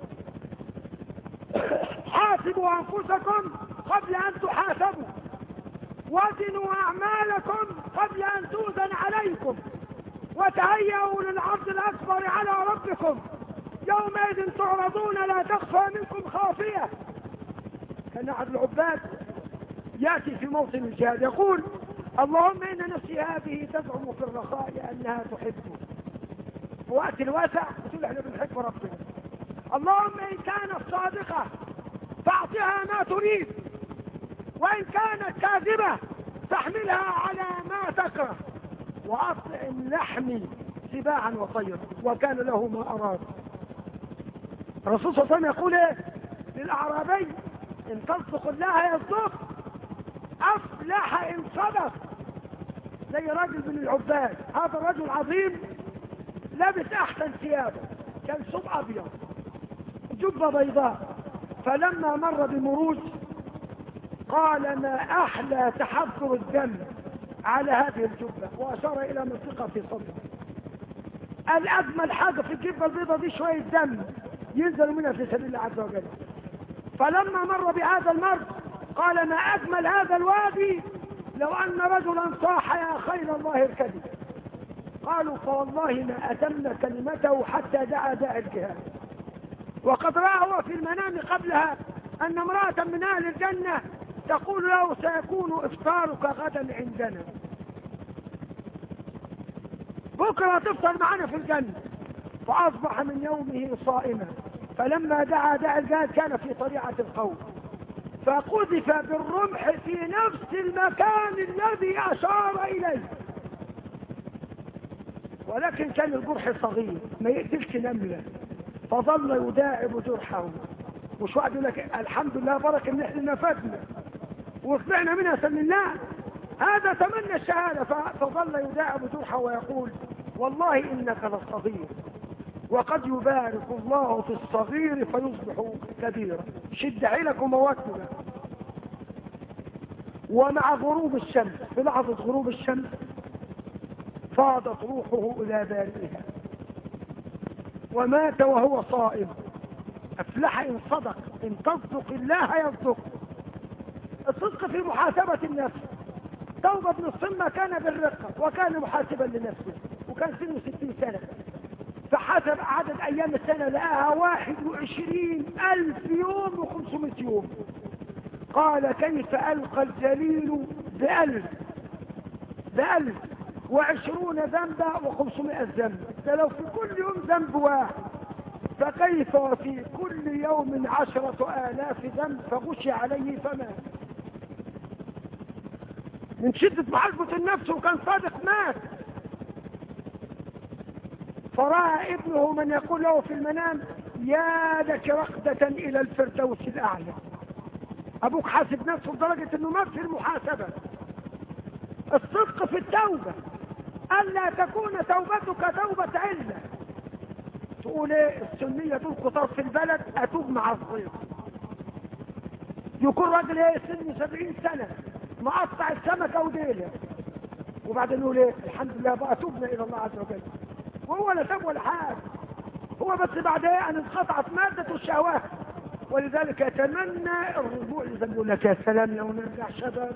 حاسبوا انفسكم قبل ان تحاسبوا، وزنوا اعمالكم قبل ان توزن عليكم، وتهيئوا للعرض الاكبر على ربكم يومئذ تعرضون لا تخفى منكم خافية. كان أحد العباد يأتي في موطن الجهاد يقول اللهم إن نفسي هذه تزعم في الرخاء أنها تحبه، وقت الواسع تقول احنا بنحب ربنا. اللهم إن كانت صادقة فاعطها ما تريد، وإن كانت كاذبة فاحملها على ما تكره، وأطعم لحمي سباعا وطيرا، وكان له ما أراد. الرسول صلى الله عليه وسلم يقول ايه للأعرابي؟ إن تصدق الله يصدق، أفلح إن صدق. زي راجل من العباد، هذا الرجل عظيم لابس أحسن ثيابه، كان ثوب أبيض جبة بيضاء، فلما مر بمروج قال ما أحلى تحضر الدم على هذه الجبة، وأشار إلى منطقة في صدره. الأجمل حاجة في الجبة البيضاء دي شوية دم ينزل منها في سبيل الله عز وجل. فلما مر بهذا المر قال ما أجمل هذا الوادي لو أن رجلا صاح يا خيل الله اركبي. قالوا فوالله ما أتم كلمته حتى دعا داعي الجهاد. وقد رأى هو في المنام قبلها أن امرأة من أهل الجنة تقول له سيكون إفطارك غدا عندنا، بكرة تفطر معنا في الجنة. فأصبح من يومه صائما، فلما دعا داعي الجهاد كان في طليعة القوم، فقذف بالرمح في نفس المكان الذي أشار إليه، ولكن كان الجرح صغير ما يقتلش نملة، فظل يداعب جرحه. مش واحد يقول لك الحمد لله بركة ان احنا نفذنا وطلعنا منها سلمناه، هذا تمنى الشهادة. فظل يداعب جرحه ويقول والله إنك للصغير، وقد يبارك الله في الصغير فيصبح كبيرا. شد عينك وموتنا. ومع غروب الشمس، في لحظة غروب الشمس فاضت روحه إلى بارئها ومات وهو صائم. أفلح إن صدق، إن تصدق الله يصدق. الصدق في محاسبة النفس. توبة بن الصمة كان بالرقة وكان محاسبا لنفسه، وكان سنه 60 سنة، فحسب عدد أيام السنة لقاها 21,000 يوم و500 يوم. قال كيف ألقى الجليل ب1000 و20 ذنبا و500 ذنب، ده لو في كل يوم ذنب واحد، فكيف وفي كل يوم 10,000 ذنب؟ فغشي عليه فمات من شدة محاسبة النفس، وكان صادق مات. فرأى ابنه من يقول له في المنام يا لك رقدة إلى الفردوس الأعلى. أبوك حاسب نفسه لدرجة أنه مات في المحاسبة. الصدق في التوبة، ألا تكون توبتك توبة علة. تقول ايه السنية دول كتار في البلد، أتوب مع الصيف. يكون راجل ايه سنه 70 سنة مقطع السمكة وديله، وبعدين يقول ايه الحمد لله بقى توبنا إلى الله عز وجل، وهو لا تاب ولا حاجة، هو بس بعد ايه أن انقطعت مادة الشهوات. ولذلك يتمنى الرجوع لذنب، يقول لك يا سلام لو نرجع شباب.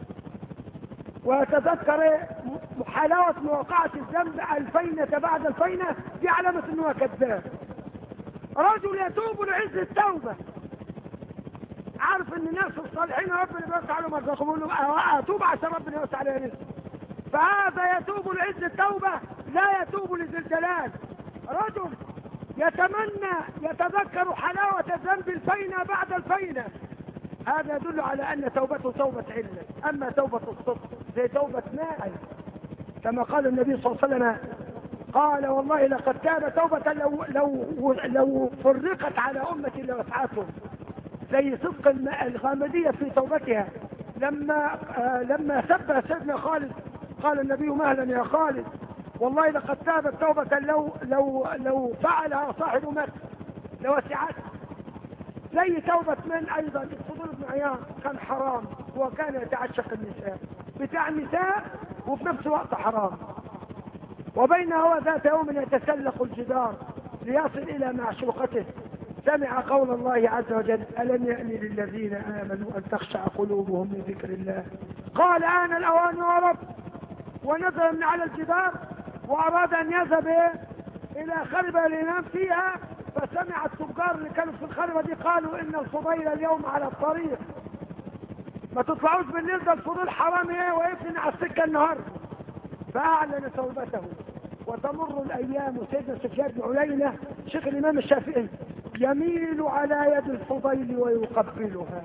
ويتذكر حلاوة مواقعة الذنب 2000 بعد 2000 دي علامة انه كذاب. رجل يتوب لعز التوبة، عارف ان الناس الصالحين ربنا بيوسع عليهم رزقهم، يقول له اتوب عشان ربنا يوسع عليه رزق. فهذا يتوب لعز التوبة لا يتوب للزلزال. رجل يتمنى يتذكر حلاوة الذنب 2000 بعد 2000، هذا يدل على أن توبته توبة علة. أما توبة الصدق زي توبة ماء، كما قال النبي صلى الله عليه وسلم قال والله لقد تاب توبة لو فرقت على أمتي لوسعتهم. زي صدق الماء الغامدية في توبتها، لما سب سيدنا خالد قال النبي مهلا يا خالد والله لقد تابت توبة لو فعلها صاحب مكة لوسعته. زي توبة من أيضا الفضول بن عياض، كان حرام وكان يتعشق النساء، بتاع النساء وفي نفس الوقت حرام. وبينه وذات يوم يتسلق الجدار ليصل إلى معشوقته، سمع قول الله عز وجل ألم يأن للذين آمنوا أن تخشع قلوبهم من ذكر الله. قال آن الأوان يا رب، ونزل من على الجدار وأراد أن يذهب إلى خربة لينام فيها، فسمع التجار اللي كانوا في الخربة دي قالوا إن الفضيل اليوم على الطريق، ما تطلعوش بالليل، ده الفضيل حرام ايه ويفلن على السكة النهاردة. فأعلن توبته. وتمر الأيام وسيدنا سفيان بن عيينة شيخ الإمام الشافعي يميل على يد الفضيل ويقبلها.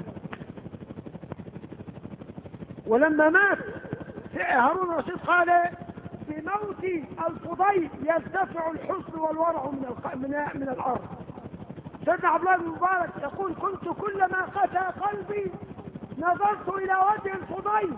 ولما مات هارون الرشيد قال بموت الفضيل يرتفع الحسن والورع من الأرض. سيدنا عبد الله بن مبارك يقول كنت كلما قسى قلبي نظرت إلى وجه الفضيل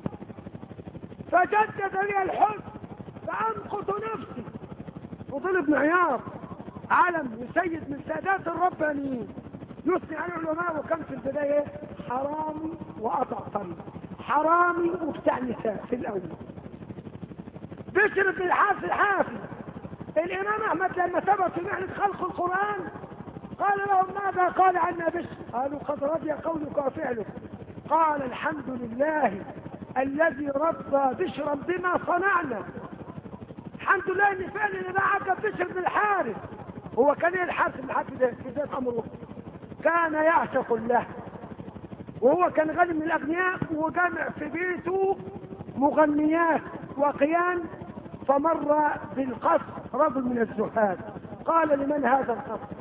فجدد لي الحزن فأنقذ نفسي. فضيل بن عياض علم وسيد من سادات الربانيين، يثني على العلماء، وكان في البداية حرامي وقطع طريق، حرامي وبتاع نساء في الأول. بشر بن الحافي الإمام أحمد لما ثبت في محنة خلق القرآن قال لهم ماذا قال عنا بشر؟ قالوا قد رضي قولك وفعلك. قال الحمد لله الذي رضى بشرا بما صنعنا. الحمد لله ان فعلا اللي عجب بشر بن الحارث. هو كان ايه الحارث بن الحارث ده في ذات امره؟ كان يعشق الله، وهو كان غني من الاغنياء، وجمع في بيته مغنيات وقيان. فمر بالقصر رجل من الزهاد قال لمن هذا القصر؟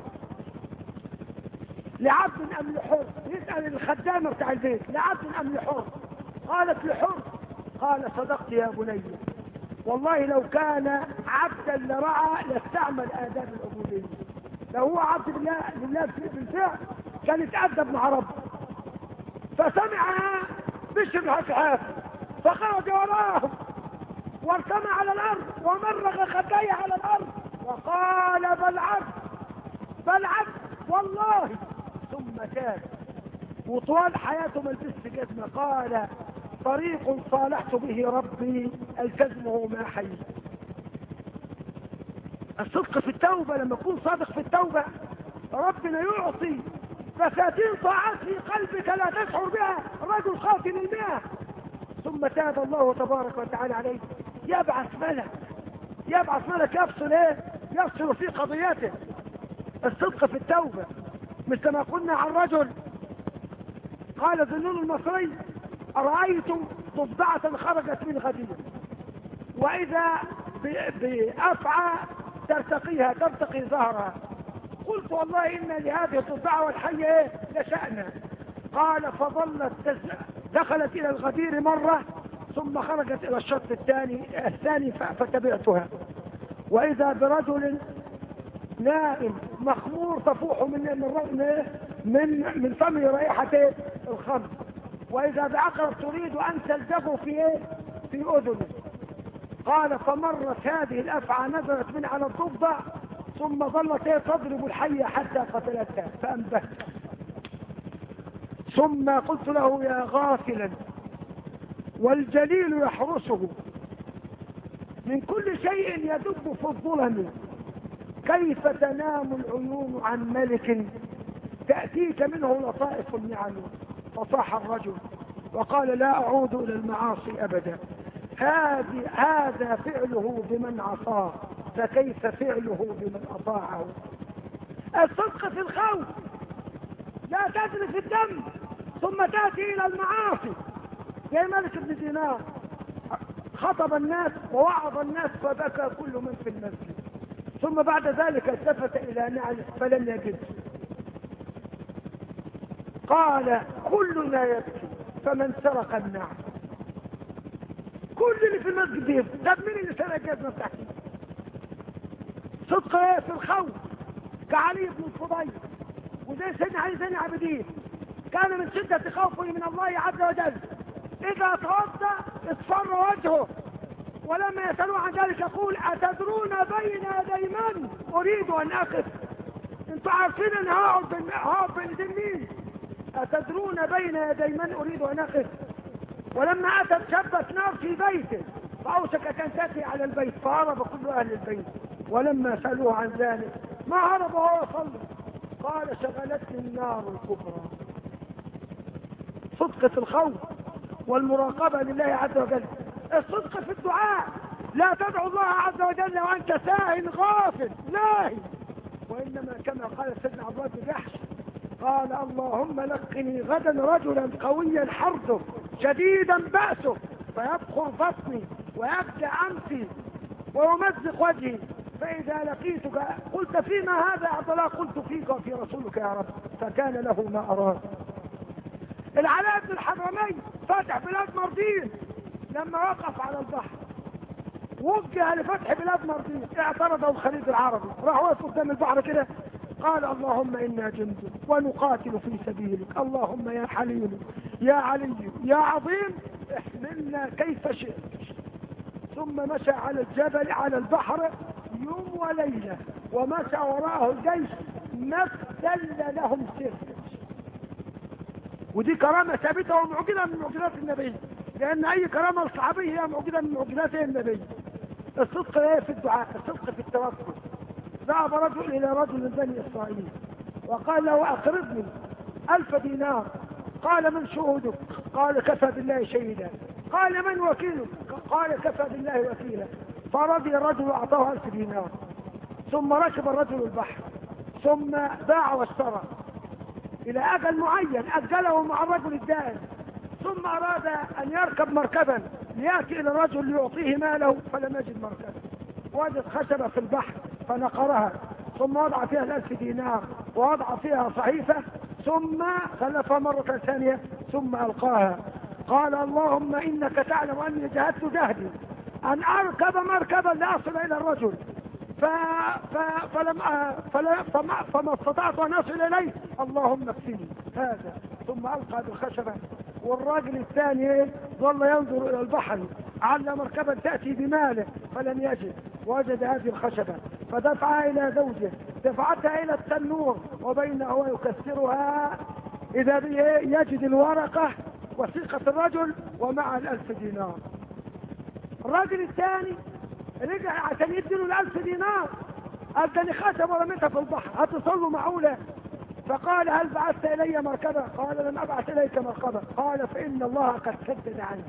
لعبد ام لحر؟ يسأل الخدامة بتاع البيت لعبد ام لحر؟ قالت لحر. قال صدقت يا بني، والله لو كان عبدا لرعى لاستعمل آداب العبودية. لو هو عبد لله بالفعل كان يتأدب مع ربه. فسمعها بشر بن الحافي فخرج وراهم وارتمى على الأرض ومرغ خديه على الأرض وقال بل عبد بل عبد والله. ثم تاب وطوال حياته ما لبس جزمة. قال طريق صالحت به ربي التزمه ما حييت. الصدق في التوبة، لما يكون صادق في التوبة ربنا يعطي فساتين طاعات في قلبك لا تشعر بها. رجل قاتل المئة ثم تاب الله تبارك وتعالى عليه، يبعث ملك يفصل ايه؟ يفصل في قضيته. الصدق في التوبة، مثل ما قلنا عن رجل قال ذنون المصري أرأيت ضفدعة خرجت من غدير وإذا بأفعى ترتقي ظهرها، قلت والله إن لهذه الضفدعة والحية لشأنا. قال فظلت دخلت إلى الغدير مرة ثم خرجت إلى الشط الثاني فتبعتها، وإذا برجل نائم مخمور تفوح من فم رائحة الخمر، وإذا بعقرب تريد أن تلزغه في أذنه. قال فمرت هذه الأفعى نزلت من على الضفدع ثم ظلت تضرب الحية حتى قتلتها فأنبت. ثم قلت له يا غافلا والجليل يحرسه من كل شيء يدب في الظلم، كيف تنام العيون عن ملك تأتيك منه لطائف النعم؟ فصاح الرجل وقال لا أعود إلى المعاصي أبدا، هذا فعله بمن عصاه فكيف فعله بمن أطاعه. الصدق في الخوف، لا تجري في الدم ثم تأتي إلى المعاصي. زي مالك بن دينار خطب الناس ووعظ الناس فبكى كل من في المسجد، ثم بعد ذلك التفت إلى نعله فلم يجد. قال كلنا يبكي فمن سرق النعل. كل اللي في المسجد يبكي، طب مين اللي سرق الجزمة بتاعتي؟ صدق ايه في الخوف كعلي بن الفضيل وزي سيدنا علي زين العابدين، كان من شدة خوفه من الله عز وجل إذا توضأ اصفر وجهه، ولما يسألوه عن ذلك يقول أتدرون بين يدي من أريد أن أقف؟ انتوا عارفين أن هقعد بين يدي مين؟ أتدرون بين يدي من أريد أن أقف؟ ولما أتت شبت نار في بيته فأوشكت أن تأتي على البيت فهرب كل أهل البيت، ولما سألوه عن ذلك ما هرب وهو يصلي قال شغلتني النار الكبرى. صدق في الخوف والمراقبة لله عز وجل. الصدق في الدعاء، لا تدعو الله عز وجل وأنت ساهٍ غافل، قال اللهم لقني غدا رجلا قويا حرثه شديدا بأسه فيبخر بطني ويبدأ أنفي ويمزق وجهي، فإذا لقيتك قلت فيما هذا أعطلا، قلت فيك وفي رسولك يا رب، فكان له ما أراد. العلاء بن الحضرمي فتح بلاد مردين لما وقف على البحر وجه لفتح بلاد مردين، اعترضه الخليج العربي، راح وقف قدام البحر كده قال اللهم إنا جند ونقاتل في سبيلك، اللهم يا حليم يا علي يا عظيم احملنا كيف شئت. ثم مشى على الجبل على البحر يوم وليلة، ومشى وراءه الجيش ما ابتل لهم سر. ودي كرامة ثابتة ومعجزة من معجزات النبي، لأن أي كرامة الصحابية هي معجزة من معجزات النبي. الصدق ايه في الدعاء، الصدق في التوكل. ذهب رجل إلى رجل من بني إسرائيل وقال له أقرضني 1000 دينار. قال من شهودك؟ قال كفى بالله شهيدا. قال من وكيلك؟ قال كفى بالله وكيلا. فرضي الرجل وأعطاه 1000 دينار، ثم ركب الرجل البحر، ثم باع واشترى إلى أجل معين أجله مع الرجل الدائم، ثم أراد أن يركب مركبا ليأتي إلى الرجل ليعطيه ماله فلم يجد مركبا، وجد خشبة في البحر فنقرها، ثم وضع فيها 1000 دينار ووضع فيها صحيفة، ثم خلفها مرة ثانية ثم ألقاها. قال اللهم إنك تعلم أني جهدت جهدي أن أركب مركبا لأصل إلى الرجل فما استطعت أن أصل إليه، اللهم اكفني هذا. ثم ألقى بالخشبة، والراجل الثاني ظل ينظر إلى البحر على مركبا تأتي بماله فلم يجد، وجد هذه الخشبة فدفعها إلى زوجه، دفعتها إلى التنور وبينه هو يكسرها إذا يجد الورقة وثيقة الرجل ومع 1000 دينار. الراجل الثاني رجع عشان يديله 1000 دينار، قال ده خشب ورميتها في البحر هتصلوا معولة. فقال هل بعثت إلي مركبة؟ قال لم أبعث إليك مركبة. قال فإن الله قد سدد عنك.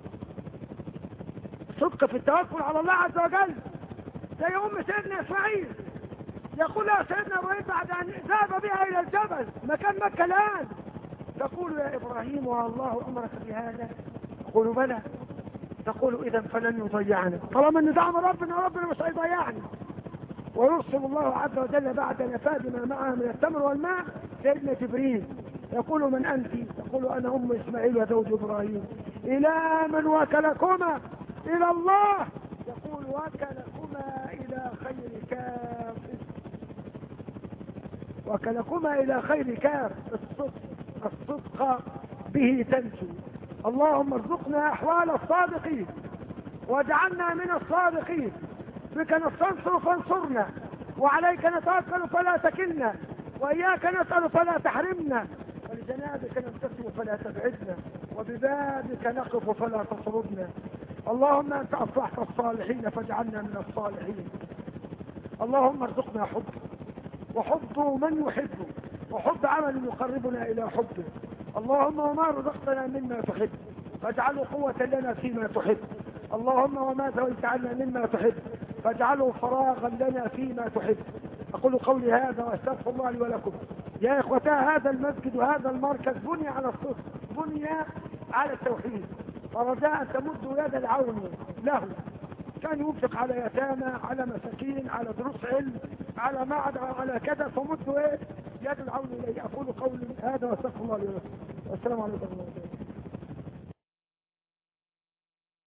صدق في التوكل على الله عز وجل. زي سيدنا إسماعيل يقول يا سيدنا إبراهيم بعد أن ذهب بها إلى الجبل مكان مكة الآن، تقول يا إبراهيم والله أمرك بهذا؟ يقول بلى. تقول إذا فلن يضيعني، طالما أن دعم ربنا مش هيضيعني. ويرسل الله عز وجل بعد نفاذ ما معه من التمر والماء سيدنا جبريل يقول من أنت؟ تقول أنا أم إسماعيل وزوج إبراهيم. إلى من وكلكما؟ إلى الله. يقول وكلكما إلى خير كاف، وكلكما إلى خير كاف. الصدق به تنجو. اللهم ارزقنا أحوال الصادقين واجعلنا من الصادقين. بك نستنصر فانصرنا، وعليك نتوكل فلا تكلنا، وإياك نسأل فلا تحرمنا، ولجنابك ننتسب فلا تبعدنا، وببابك نقف فلا تطردنا. اللهم أنت أصلحت الصالحين فاجعلنا من الصالحين. اللهم ارزقنا حبك وحب من يحبك وحب عمل يقربنا إلى حبك. اللهم وما رزقتنا مما تحب فاجعله قوة لنا فيما تحب. اللهم وما زويت عنا مما تحب فاجعله فراغا لنا فيما تحب. أقول قولي هذا واستغفر الله لي ولكم. يا إخوتا هذا المسجد وهذا المركز بني على الصدق، بني على التوحيد، فرجاء أن تمدوا يد العون له. كان ينفق على يتامى، على مساكين، على دروس علم، على معد، على كذا، فمدوا يد العون إليه. أقول قولي هذا واستغفر الله لي ولكم، والسلام عليكم ورحمة الله.